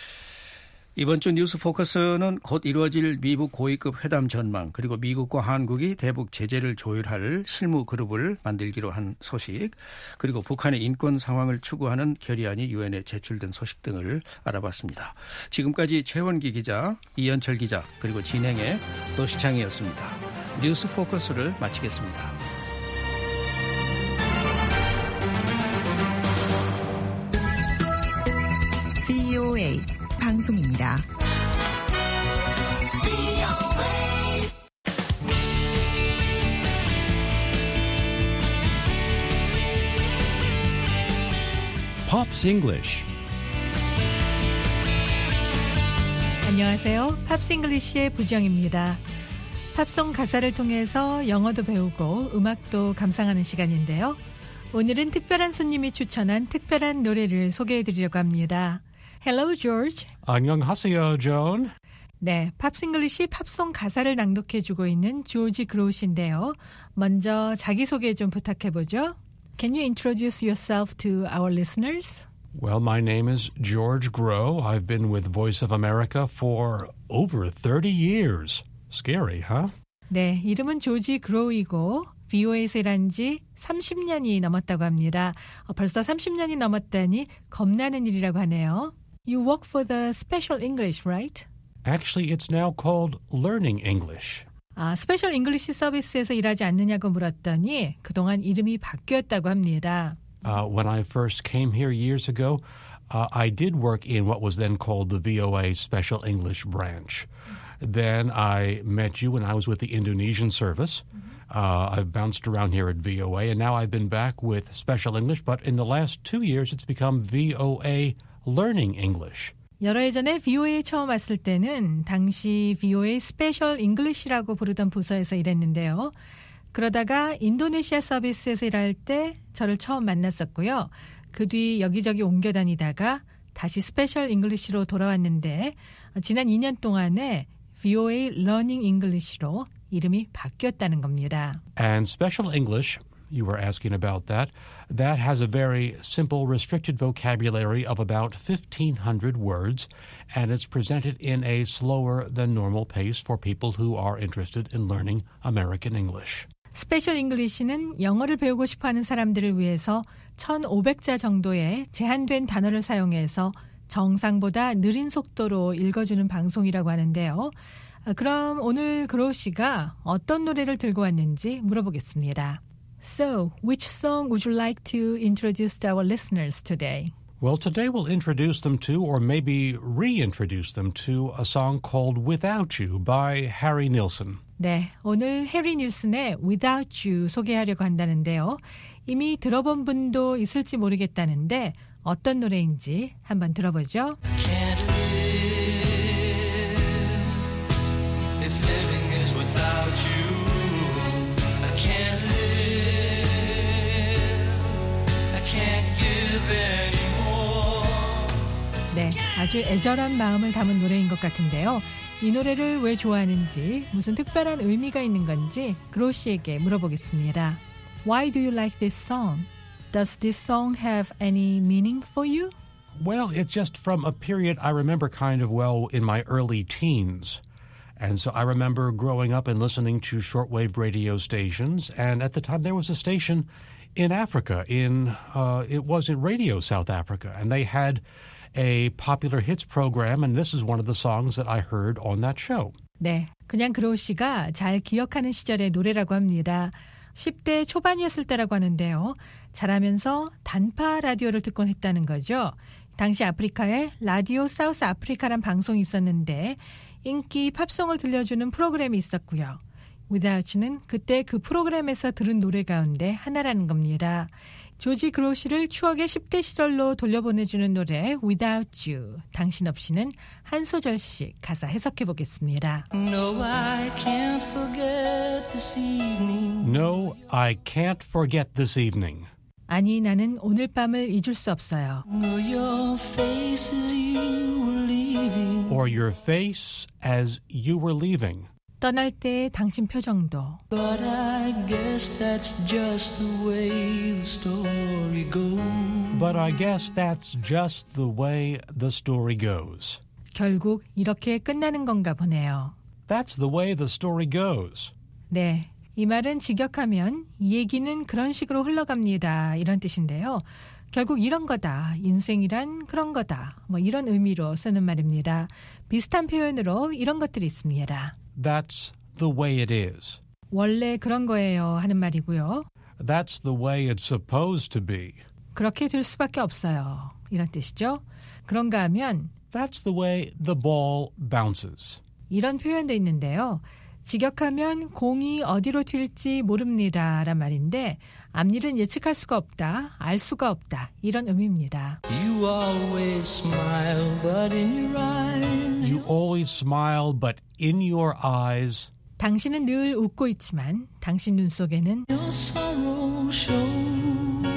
이번 주 뉴스 포커스는 곧 이루어질 미국 고위급 회담 전망 그리고 미국과 한국이 대북 제재를 조율할 실무 그룹을 만들기로 한 소식 그리고 북한의 인권 상황을 추구하는 결의안이 유엔에 제출된 소식 등을 알아봤습니다. 지금까지 최원기 기자, 이현철 기자 그리고 진행의 노시창이었습니다. 뉴스 포커스를 마치겠습니다. 브이오에이 방송입니다. Pops English. 안녕하세요. 팝스 잉글리시의 부정입니다. 팝송 가사를 통해서 영어도 배우고 음악도 감상하는 시간인데요. 오늘은 특별한 손님이 추천한 특별한 노래를 소개해드리려고 합니다. Hello, George. 안녕하세요, Joan. 네, 팝싱글리시 팝송 가사를 낭독해주고 있는 조지 그로우신데요. 먼저 자기소개 좀 부탁해보죠. Can you introduce yourself to our listeners? Well, my name is George Grow. I've been with Voice of America for over thirty years. Scary, huh? 네, 이름은 조지 그로우이고 브이오에이에서 일한 지 삼십 년이 넘었다고 합니다. 어, 벌써 삼십 년이 넘었다니 겁나는 일이라고 하네요. You work for the Special English, right? Actually, it's now called Learning English. 아, 스페셜 잉글리시 서비스에서 일하지 않느냐고 물었더니 그동안 이름이 바뀌었다고 합니다. Uh, when I first came here years ago, uh, I did work in what was then called the V O A Special English Branch. Then I met you when I was with the Indonesian service. Uh, I've bounced around here at V O A, and now I've been back with Special English, but in the last two years, it's become V O A Learning English. 여러 해 전에 브이오에이에 처음 왔을 때는 당시 브이오에이 스페셜 잉글리시라고 부르던 부서에서 일했는데요. 그러다가 인도네시아 서비스에서 일할 때 저를 처음 만났었고요. 그 뒤 여기저기 옮겨 다니다가 다시 스페셜 잉글리시로 돌아왔는데 지난 이 년 동안에 브이오에이 러닝 잉글리시로 이름이 바뀌었다는 겁니다. And Special English, you were asking about that, that has a very simple restricted vocabulary of about fifteen hundred words, and it's presented in a slower than normal pace for people who are interested in learning American English. 스페셜 잉글리시는 영어를 배우고 싶어하는 사람들을 위해서 천오백 자 정도의 제한된 단어를 사용해서 정상보다 느린 속도로 읽어주는 방송이라고 하는데요. 그럼 오늘 그로우 씨가 어떤 노래를 들고 왔는지 물어보겠습니다. So, which song would you like to introduce to our listeners today? Well, today we'll introduce them to, or maybe reintroduce them to, a song called Without You by Harry Nilsson. 네, 오늘 해리 닐슨의 Without You 소개하려고 한다는데요. 이미 들어본 분도 있을지 모르겠다는데 어떤 노래인지 한번 들어보죠. Can't live if living is without you. I can't live. I can't give anymore. 네, 아주 애절한 마음을 담은 노래인 것 같은데요. 이 노래를 왜 좋아하는지, 무슨 특별한 의미가 있는 건지 그로우 씨에게 물어보겠습니다. Why do you like this song? Does this song have any meaning for you? Well, it's just from a period I remember kind of well in my early teens. And so I remember growing up and listening to shortwave radio stations. And at the time there was a station in Africa, in uh, it was in Radio South Africa. And they had a popular hits program. And this is one of the songs that I heard on that show. 네, 그냥 그로우 씨가 잘 기억하는 시절의 노래라고 합니다. 십 대 초반이었을 때라고 하는데요. 자라면서 단파 라디오를 듣곤 했다는 거죠. 당시 아프리카에 라디오 사우스 아프리카란 방송이 있었는데 인기 팝송을 들려주는 프로그램이 있었고요. Without You는 그때 그 프로그램에서 들은 노래 가운데 하나라는 겁니다. 조지 그로우 씨를 추억의 십 대 시절로 돌려보내주는 노래 Without You. 당신 없이는 한 소절씩 가사 해석해 보겠습니다. No, I can't forget this evening. No, I can't forget this evening. 아니, 나는 오늘 밤을 잊을 수 없어요. Or your face as you were leaving. Or your face as you were leaving. 떠날 때의 당신 표정도. But I guess that's just the way the story goes. But I guess that's just the way the story goes. 결국 이렇게 끝나는 건가 보네요. That's the way the story goes. 네, 이 말은 직역하면 이 얘기는 그런 식으로 흘러갑니다. 이런 뜻인데요. 결국 이런 거다. 인생이란 그런 거다. 뭐 이런 의미로 쓰는 말입니다. 비슷한 표현으로 이런 것들이 있습니다. That's the way it is. 원래 그런 거예요 하는 말이고요. That's the way it's supposed to be. 그렇게 될 수밖에 없어요. 이런 뜻이죠. 그런가 하면 That's the way the ball bounces. 이런 표현도 있는데요. 직역하면 공이 어디로 튈지 모릅니다 란 말인데 앞일은 예측할 수가 없다, 알 수가 없다 이런 의미입니다. You always smile, but in your eyes. You always smile, but in your eyes. 당신은 늘 웃고 있지만 당신 눈 속에는 Your sorrow shows.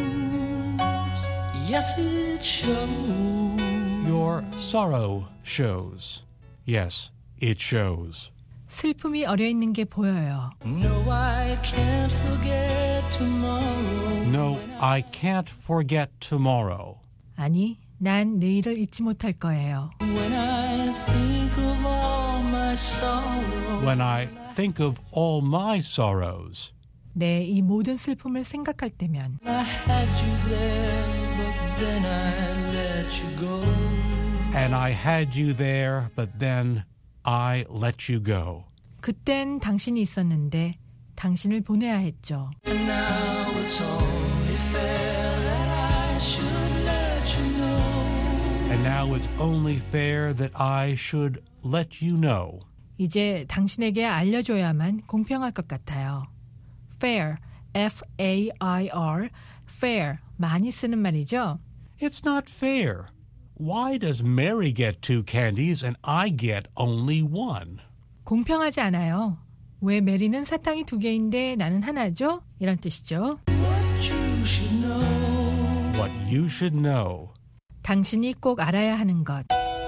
Yes, it shows. Your sorrow shows. Yes, it shows. 슬픔이 어려 있는 게 보여요. No, I can't forget tomorrow. No, I can't forget tomorrow. 아니, 난 내일을 잊지 못할 거예요. When I think of all my sorrows. When I think of all my sorrows. 네, 이 모든 슬픔을 생각할 때면 I had you there, but then I let you go. And I had you there, but then I let you go. 그땐 당신이 있었는데 당신을 보내야 했죠. And now it's only fair that I should let you know. And now it's only fair that I should let you know. 이제 당신에게 알려줘야만 공평할 것 같아요. Fair, F A I R, fair, 많이 쓰는 말이죠. It's not fair. Why does Mary get two candies and I get only one? 공평하지 않아요. 왜 메리는 사탕이 두 개인데 나는 하나죠? 이런 뜻이죠. What you should know. What you should know. 당신이 꼭 알아야 하는 것.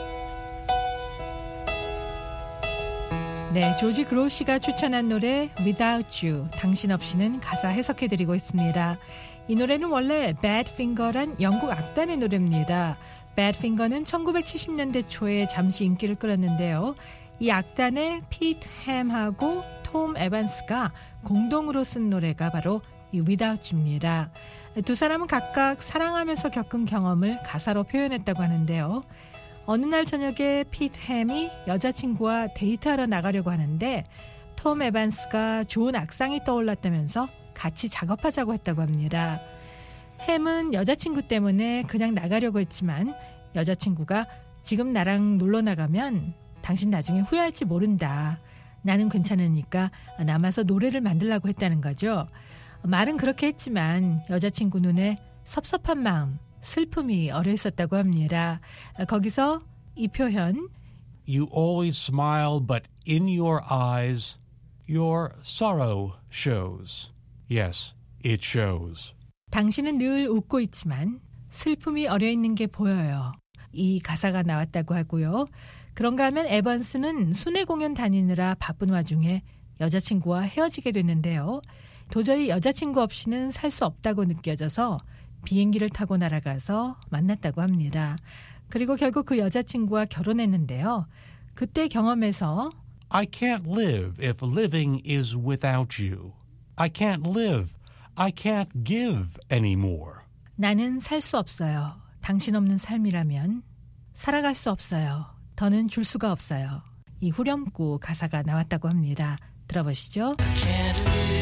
네, 조지 그로시가 추천한 노래 Without You, 당신 없이는 가사 해석해드리고 있습니다. 이 노래는 원래 Badfinger란 영국 악단의 노래입니다. Badfinger는 천구백칠십 년대 초에 잠시 인기를 끌었는데요. 이 악단의 피트 햄하고 톰 에반스가 공동으로 쓴 노래가 바로 이 Without You입니다. 두 사람은 각각 사랑하면서 겪은 경험을 가사로 표현했다고 하는데요. 어느 날 저녁에 피트 햄이 여자친구와 데이트하러 나가려고 하는데 톰 에반스가 좋은 악상이 떠올랐다면서 같이 작업하자고 했다고 합니다. 햄은 여자친구 때문에 그냥 나가려고 했지만 여자친구가 지금 나랑 놀러 나가면 당신 나중에 후회할지 모른다. 나는 괜찮으니까 남아서 노래를 만들려고 했다는 거죠. 말은 그렇게 했지만 여자친구 눈에 섭섭한 마음, 슬픔이 어려 있었다고 합니다. 거기서 이 표현 You always smile, but in your eyes, your sorrow shows. Yes, it shows. 당신은 늘 웃고 있지만 슬픔이 어려 있는 게 보여요. 이 가사가 나왔다고 하고요. 그런가 하면 에번스는 순회 공연 다니느라 바쁜 와중에 여자친구와 헤어지게 됐는데요. 도저히 여자친구 없이는 살 수 없다고 느껴져서 비행기를 타고 날아가서 만났다고 합니다. 그리고 결국 그 여자친구와 결혼했는데요. 그때 경험에서 I can't live if living is without you. I can't live. I can't give anymore. 나는 살 수 없어요. 당신 없는 삶이라면 살아갈 수 없어요. 더는 줄 수가 없어요. 이 후렴구 가사가 나왔다고 합니다. 들어보시죠. I can't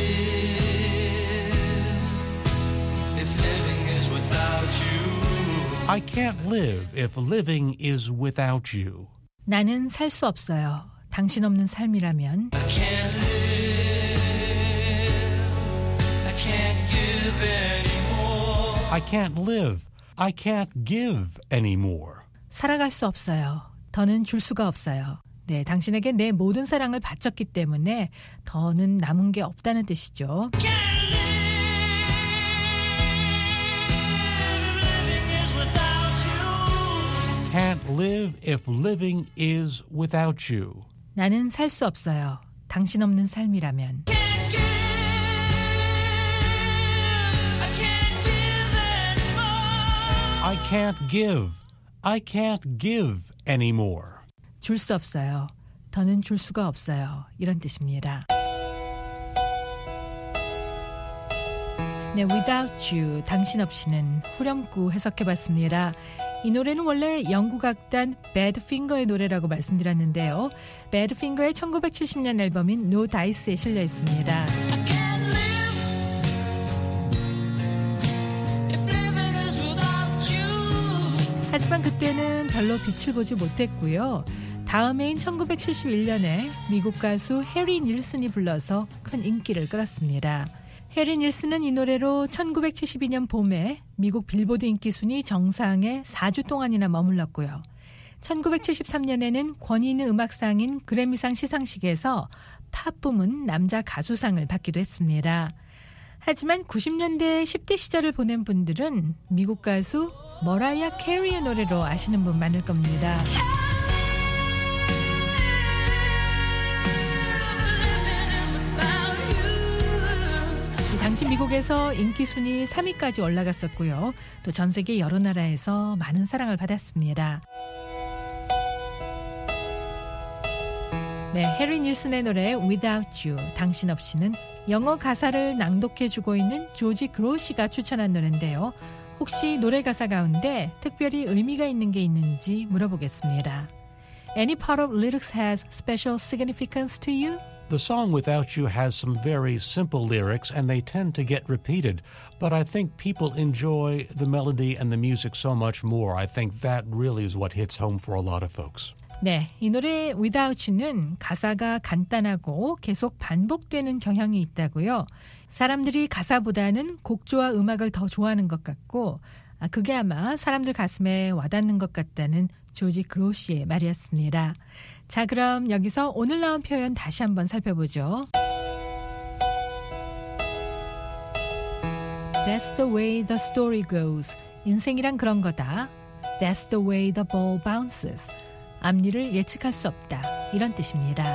live if living is without you. I can't live if living is without you. 나는 살 수 없어요. 당신 없는 삶이라면 I can't live. I can't give anymore. I can't live. I can't give anymore. 살아갈 수 없어요. 더는 줄 수가 없어요. 네, 당신에게 내 모든 사랑을 바쳤기 때문에 더는 남은 게 없다는 뜻이죠. Can't live if living is without you. 나는 살 수 없어요. 당신 없는 삶이라면. I can't give. I can't give anymore. 줄 수 없어요. 더는 줄 수가 없어요. 이런 뜻입니다. 네, Without You, 당신 없이는 후렴구 해석해봤습니다. 이 노래는 원래 영국 악단 Badfinger의 노래라고 말씀드렸는데요. Badfinger의 천구백칠십 년 앨범인 No Dice에 실려 있습니다. 하지만 그때는 별로 빛을 보지 못했고요. 다음 해인 천구백칠십일 년에 미국 가수 해리 닐슨이 불러서 큰 인기를 끌었습니다. 해리 닐슨은 이 노래로 천구백칠십이 년 봄에 미국 빌보드 인기 순위 정상에 사 주 동안이나 머물렀고요. 천구백칠십삼 년에는 권위 있는 음악상인 그래미상 시상식에서 팝 부문 남자 가수상을 받기도 했습니다. 하지만 구십 년대 십 대 시절을 보낸 분들은 미국 가수 머라이어 캐리의 노래로 아시는 분 많을 겁니다. 당시 미국에서 인기 순위 삼 위까지 올라갔었고요. 또 전 세계 여러 나라에서 많은 사랑을 받았습니다. 네, 해리 닐슨의 노래 Without You, 당신 없이는 영어 가사를 낭독해주고 있는 조지 그로시가 추천한 노래인데요. 혹시 노래 가사 가운데 특별히 의미가 있는 게 있는지 물어보겠습니다. Any part of lyrics has special significance to you? The song Without You has some very simple lyrics and they tend to get repeated, but I think people enjoy the melody and the music so much more. I think that really is what hits home for a lot of folks. 네, 이 노래 Without You는 가사가 간단하고 계속 반복되는 경향이 있다고요. 사람들이 가사보다는 곡조와 음악을 더 좋아하는 것 같고 아, 그게 아마 사람들 가슴에 와닿는 것 같다는 조지 그로시의 말이었습니다. 자, 그럼 여기서 오늘 나온 표현 다시 한번 살펴보죠. That's the way the story goes. 인생이란 그런 거다. That's the way the ball bounces. 앞일을 예측할 수 없다. 이런 뜻입니다.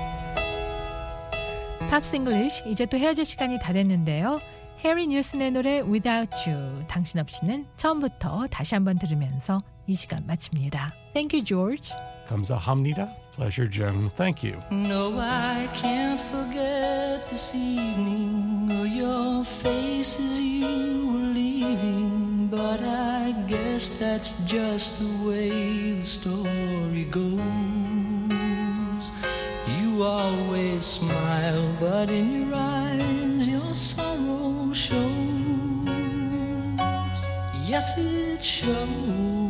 팝스 잉글리쉬 이제 또 헤어질 시간이 다 됐는데요. 해리 닐슨의 노래 Without You, 당신 없이는 처음부터 다시 한번 들으면서 이 시간 마칩니다. Thank you, George. 감사합니다. Pleasure, Jen. Thank you. No, I can't forget this evening or your face as you were leaving, but I guess that's just the way the story goes. You always smile, but in your eyes your sorrow shows. Yes, it shows.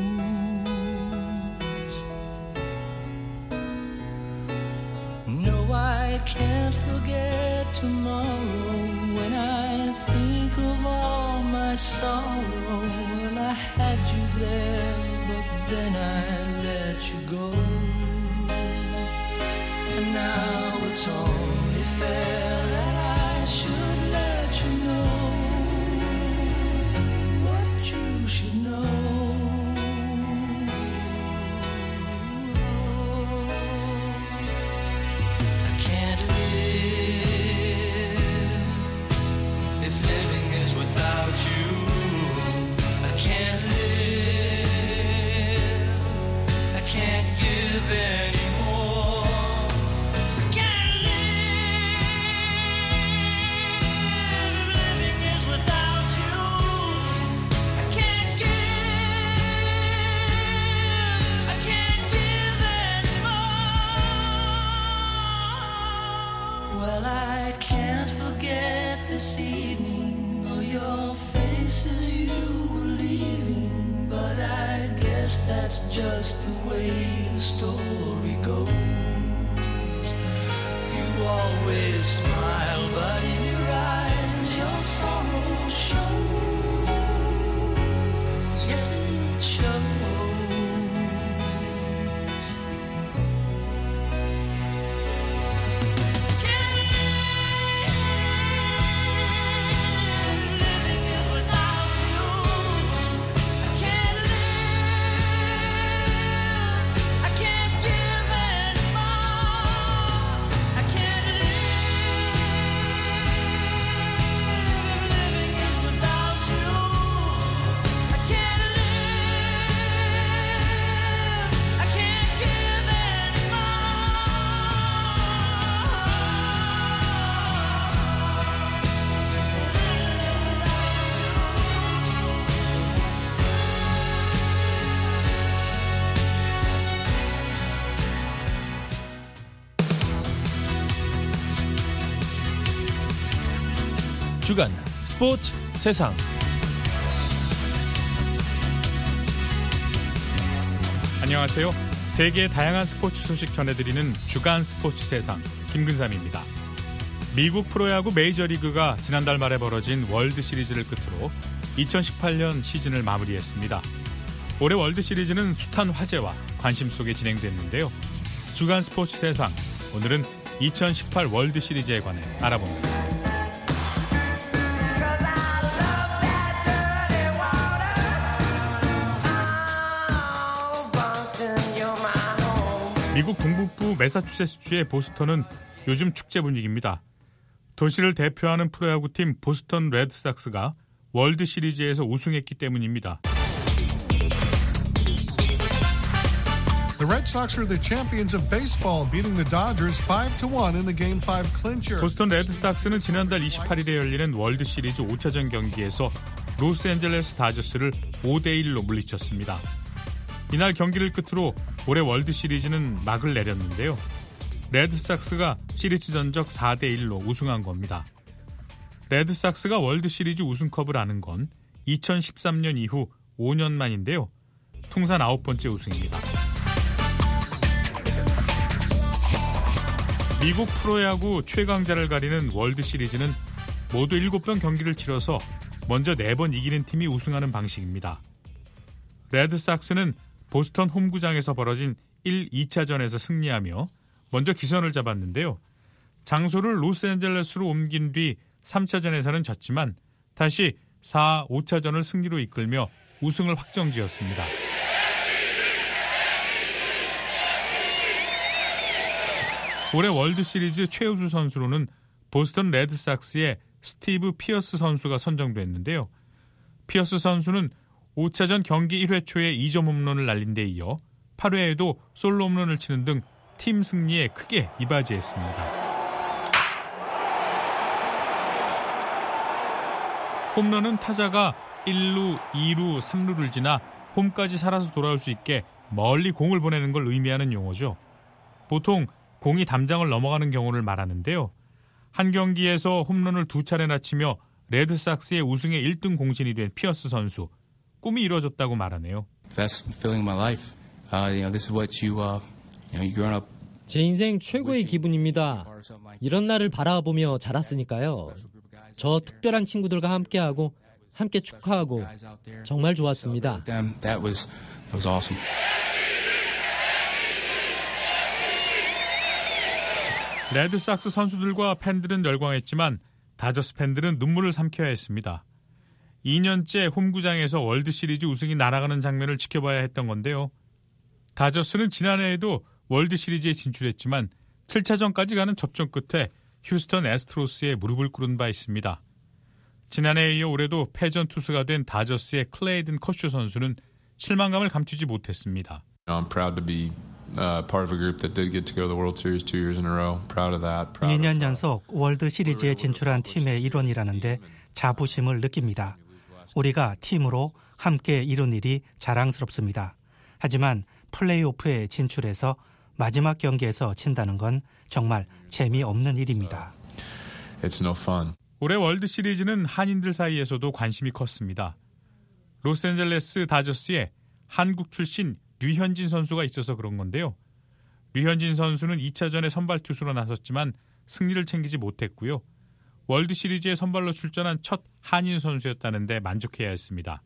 I can't forget tomorrow when I think of all my sorrow. Well, I had you there, but then I let you go. And now it's only fair that I should let you know what you should know. Just the way the story goes. You always smile, but in your eyes your sorrow shows. Yes, it shows. 주간 스포츠 세상. 안녕하세요. 세계의 다양한 스포츠 소식 전해드리는 주간 스포츠 세상 김근삼입니다. 미국 프로야구 메이저리그가 지난달 말에 벌어진 월드 시리즈를 끝으로 이천십팔 년 시즌을 마무리했습니다. 올해 월드 시리즈는 숱한 화제와 관심 속에 진행됐는데요. 주간 스포츠 세상, 오늘은 이천십팔 월드 시리즈에 관해 알아봅니다. 미국 동북부 매사추세츠주의 보스턴은 요즘 축제 분위기입니다. 도시를 대표하는 프로야구팀 보스턴 레드삭스가 월드 시리즈에서 우승했기 때문입니다. The Red Sox are the champions of baseball, beating the Dodgers five to one in the Game five clincher. 보스턴 레드삭스는 지난달 이십팔일에 열리는 월드 시리즈 오 차전 경기에서 로스앤젤레스 다저스를 오 대 일로 물리쳤습니다. 이날 경기를 끝으로 올해 월드 시리즈는 막을 내렸는데요. 레드삭스가 시리즈 전적 사 대 일로 우승한 겁니다. 레드삭스가 월드 시리즈 우승컵을 아는 건 이천십삼 년 이후 오 년 만인데요. 통산 아홉 번째 우승입니다. 미국 프로야구 최강자를 가리는 월드 시리즈는 모두 일곱 번 경기를 치러서 먼저 네 번 이기는 팀이 우승하는 방식입니다. 레드삭스는 보스턴 홈구장에서 벌어진 일, 이 차전에서 승리하며 먼저 기선을 잡았는데요. 장소를 로스앤젤레스로 옮긴 뒤 삼 차전에서는 졌지만 다시 사, 오 차전을 승리로 이끌며 우승을 확정지었습니다. 올해 월드 시리즈 최우수 선수로는 보스턴 레드삭스의 스티브 피어스 선수가 선정됐는데요. 피어스 선수는 오 차전 경기 일 회 초에 이 점 홈런을 날린 데 이어 팔 회에도 솔로 홈런을 치는 등 팀 승리에 크게 이바지했습니다. 홈런은 타자가 일 루, 이 루, 삼 루를 지나 홈까지 살아서 돌아올 수 있게 멀리 공을 보내는 걸 의미하는 용어죠. 보통 공이 담장을 넘어가는 경우를 말하는데요. 한 경기에서 홈런을 두 차례나 치며 레드삭스의 우승의 일 등 공신이 된 피어스 선수. 꿈이 이루어졌다고 말하네요. Best feeling of my life. Uh, you know, this is what you, uh, you know, you grown up. 제 인생 최고의 기분입니다. 이런 날을 바라보며 자랐으니까요. 저 특별한 친구들과 함께하고 함께 축하하고 정말 좋았습니다. That was, that was awesome. 레드삭스 선수들과 팬들은 열광했지만 다저스 팬들은 눈물을 삼켜야 했습니다. 이 년째 홈구장에서 월드시리즈 우승이 날아가는 장면을 지켜봐야 했던 건데요. 다저스는 지난해에도 월드시리즈에 진출했지만 칠 차전까지 가는 접전 끝에 휴스턴 애스트로스에 무릎을 꿇은 바 있습니다. 지난해에 이어 올해도 패전 투수가 된 다저스의 클레이든 커쇼 선수는 실망감을 감추지 못했습니다. I'm proud to be uh, part of a group that did get to go to the World Series two years in a row. Proud of that. 이 년 연속 월드 시리즈에 진출한 팀의 일원이라는데 자부심을 느낍니다. 우리가 팀으로 함께 이룬 일이 자랑스럽습니다. 하지만 플레이오프에 진출해서 마지막 경기에서 친다는 건 정말 재미없는 일입니다. It's no fun. 올해 월드 시리즈는 한인들 사이에서도 관심이 컸습니다. 로스앤젤레스 다저스에 한국 출신 류현진 선수가 있어서 그런 건데요. 류현진 선수는 이 차전에 선발 투수로 나섰지만 승리를 챙기지 못했고요. 월드 시리즈에 선발로 출전한 첫 한인 선수였다는데 만족해야 했습니다.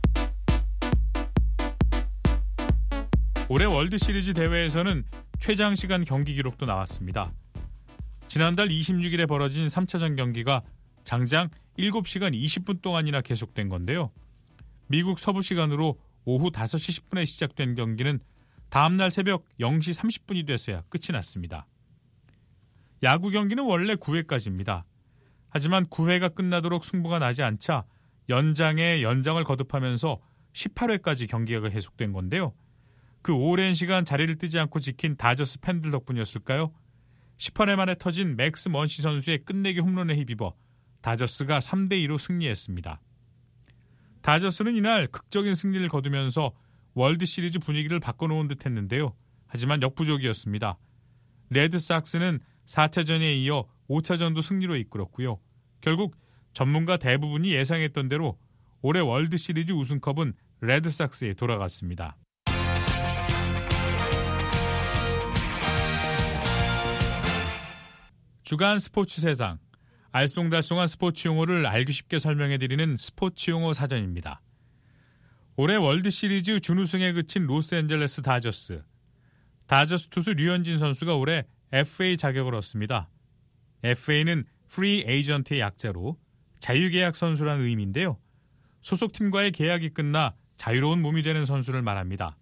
올해 월드 시리즈 대회에서는 최장 시간 경기 기록도 나왔습니다. 지난달 이십육일에 벌어진 삼 차전 경기가 장장 일곱 시간 이십 분 동안이나 계속된 건데요. 미국 서부 시간으로 오후 다섯 시 십 분에 시작된 경기는 다음날 새벽 영 시 삼십 분이 돼서야 끝이 났습니다. 야구 경기는 원래 구 회까지입니다. 하지만 구 회가 끝나도록 승부가 나지 않자 연장에 연장을 거듭하면서 십팔 회까지 경기가 계속된 건데요. 그 오랜 시간 자리를 뜨지 않고 지킨 다저스 팬들 덕분이었을까요? 십팔 회 만에 터진 맥스 먼시 선수의 끝내기 홈런에 힘입어 다저스가 삼 대 이로 승리했습니다. 다저스는 이날 극적인 승리를 거두면서 월드 시리즈 분위기를 바꿔놓은 듯 했는데요. 하지만 역부족이었습니다. 레드삭스는 사 차전에 이어 오 차전도 승리로 이끌었고요. 결국 전문가 대부분이 예상했던 대로 올해 월드 시리즈 우승컵은 레드삭스에 돌아갔습니다. 주간 스포츠 세상, 알쏭달쏭한 스포츠 용어를 알기 쉽게 설명해드리는 스포츠 용어 사전입니다. 올해 월드 시리즈 준우승에 그친 로스앤젤레스 다저스. 다저스 투수 류현진 선수가 올해 에프에이 자격을 얻습니다. 에프에이는 프리 에이전트의 약자로 자유계약 선수라는 의미인데요. 소속팀과의 계약이 끝나 자유로운 몸이 되는 선수를 말합니다.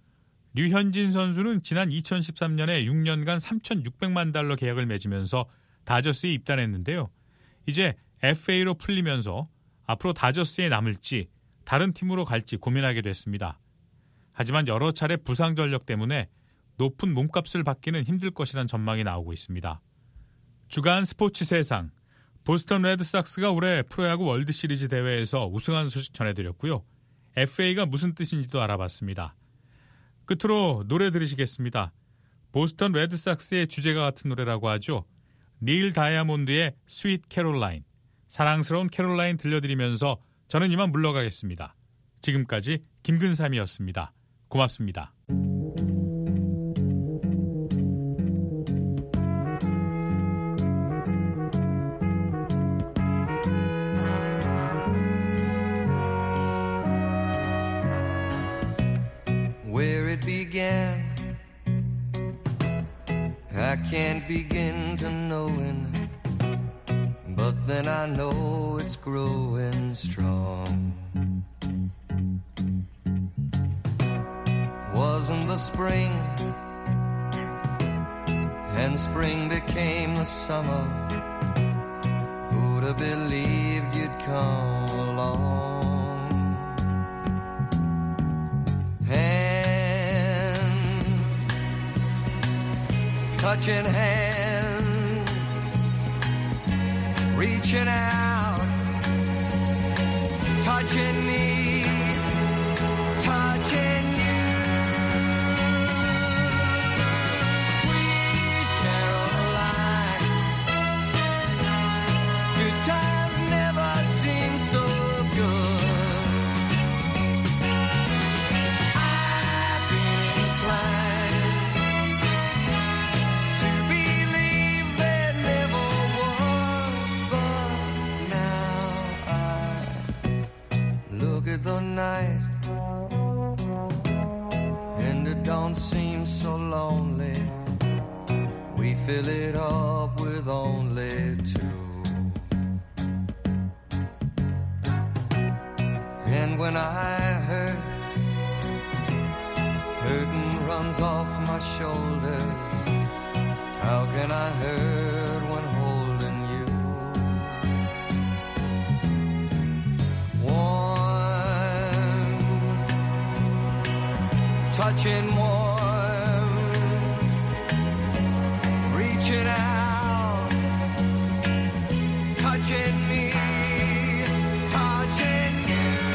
류현진 선수는 지난 이천십삼 년에 육 년간 삼천육백만 달러 계약을 맺으면서 다저스에 입단했는데요. 이제 에프에이로 풀리면서 앞으로 다저스에 남을지 다른 팀으로 갈지 고민하게 됐습니다. 하지만 여러 차례 부상 전력 때문에 높은 몸값을 받기는 힘들 것이란 전망이 나오고 있습니다. 주간 스포츠 세상, 보스턴 레드삭스가 올해 프로야구 월드시리즈 대회에서 우승한 소식 전해드렸고요. 에프에이가 무슨 뜻인지도 알아봤습니다. 끝으로 노래 들으시겠습니다. 보스턴 레드삭스의 주제가 같은 노래라고 하죠. 닐 다이아몬드의 스윗 캐롤라인, 사랑스러운 캐롤라인 들려드리면서 저는 이만 물러가겠습니다. 지금까지 김근삼이었습니다. 고맙습니다. Where it began, I can't begin to knowing, but then I know it's growing strong. Wasn't the spring, and spring became the summer. Who'd have believed you'd come along? Hand, touching hands, reaching out, touching me, touching you. Sweet Caroline, good times never seem so good. I've been inclined to believe there never was, but now I look at the night and it don't seem so lonely. We fill it up with only two. And when I hurt, hurting runs off my shoulders. How can I hurt when holding you? Warm, touching warm, reaching out, touching me, touching you.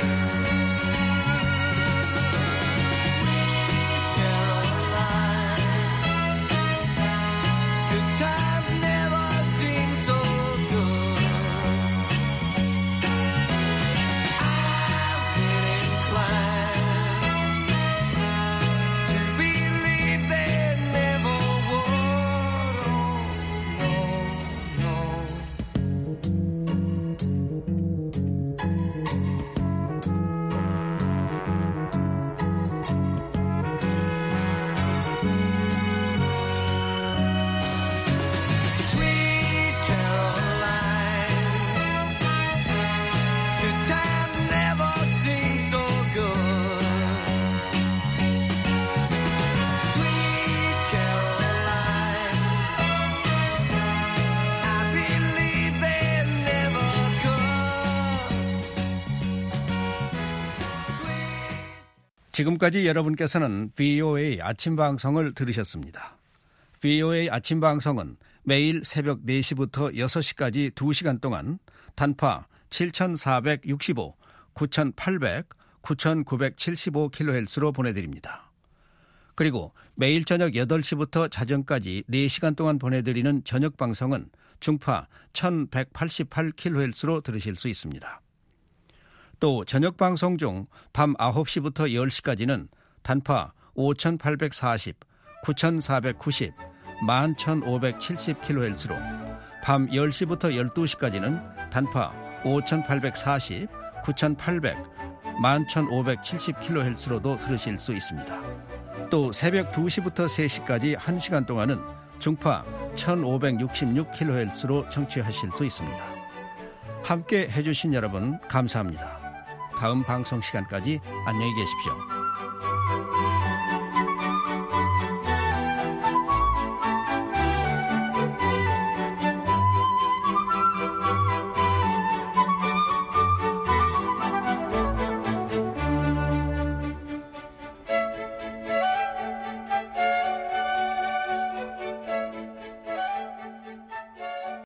Sweet Caroline, good times never seem so good. I've been inclined to believe there never was. Oh, no, no. Sweet Caroline, good times never seem so good. Sweet Caroline, I believe they never could. 지금까지 여러분께서는 브이오에이 아침 방송을 들으셨습니다. 브이오에이 아침 방송은 매일 새벽 네 시부터 여섯 시까지 두 시간 동안 단파 칠천사백육십오, 구천팔백, 구천구백칠십오 킬로헤르츠로 보내드립니다. 그리고 매일 저녁 여덟 시부터 자정까지 네 시간 동안 보내드리는 저녁 방송은 중파 천백팔십팔 킬로헤르츠로 들으실 수 있습니다. 또 저녁 방송 중 밤 아홉 시부터 열 시까지는 단파 오천팔백사십, 구천사백구십, 만 천오백칠십 킬로헤르츠로, 밤 열 시부터 열두 시까지는 단파 오천팔백사십, 구천팔백, 만 천오백칠십 킬로헤르츠로도 들으실 수 있습니다. 또 새벽 두 시부터 세 시까지 한 시간 동안은 중파 천오백육십육 킬로헤르츠로 청취하실 수 있습니다. 함께 해주신 여러분 감사합니다. 다음 방송 시간까지 안녕히 계십시오.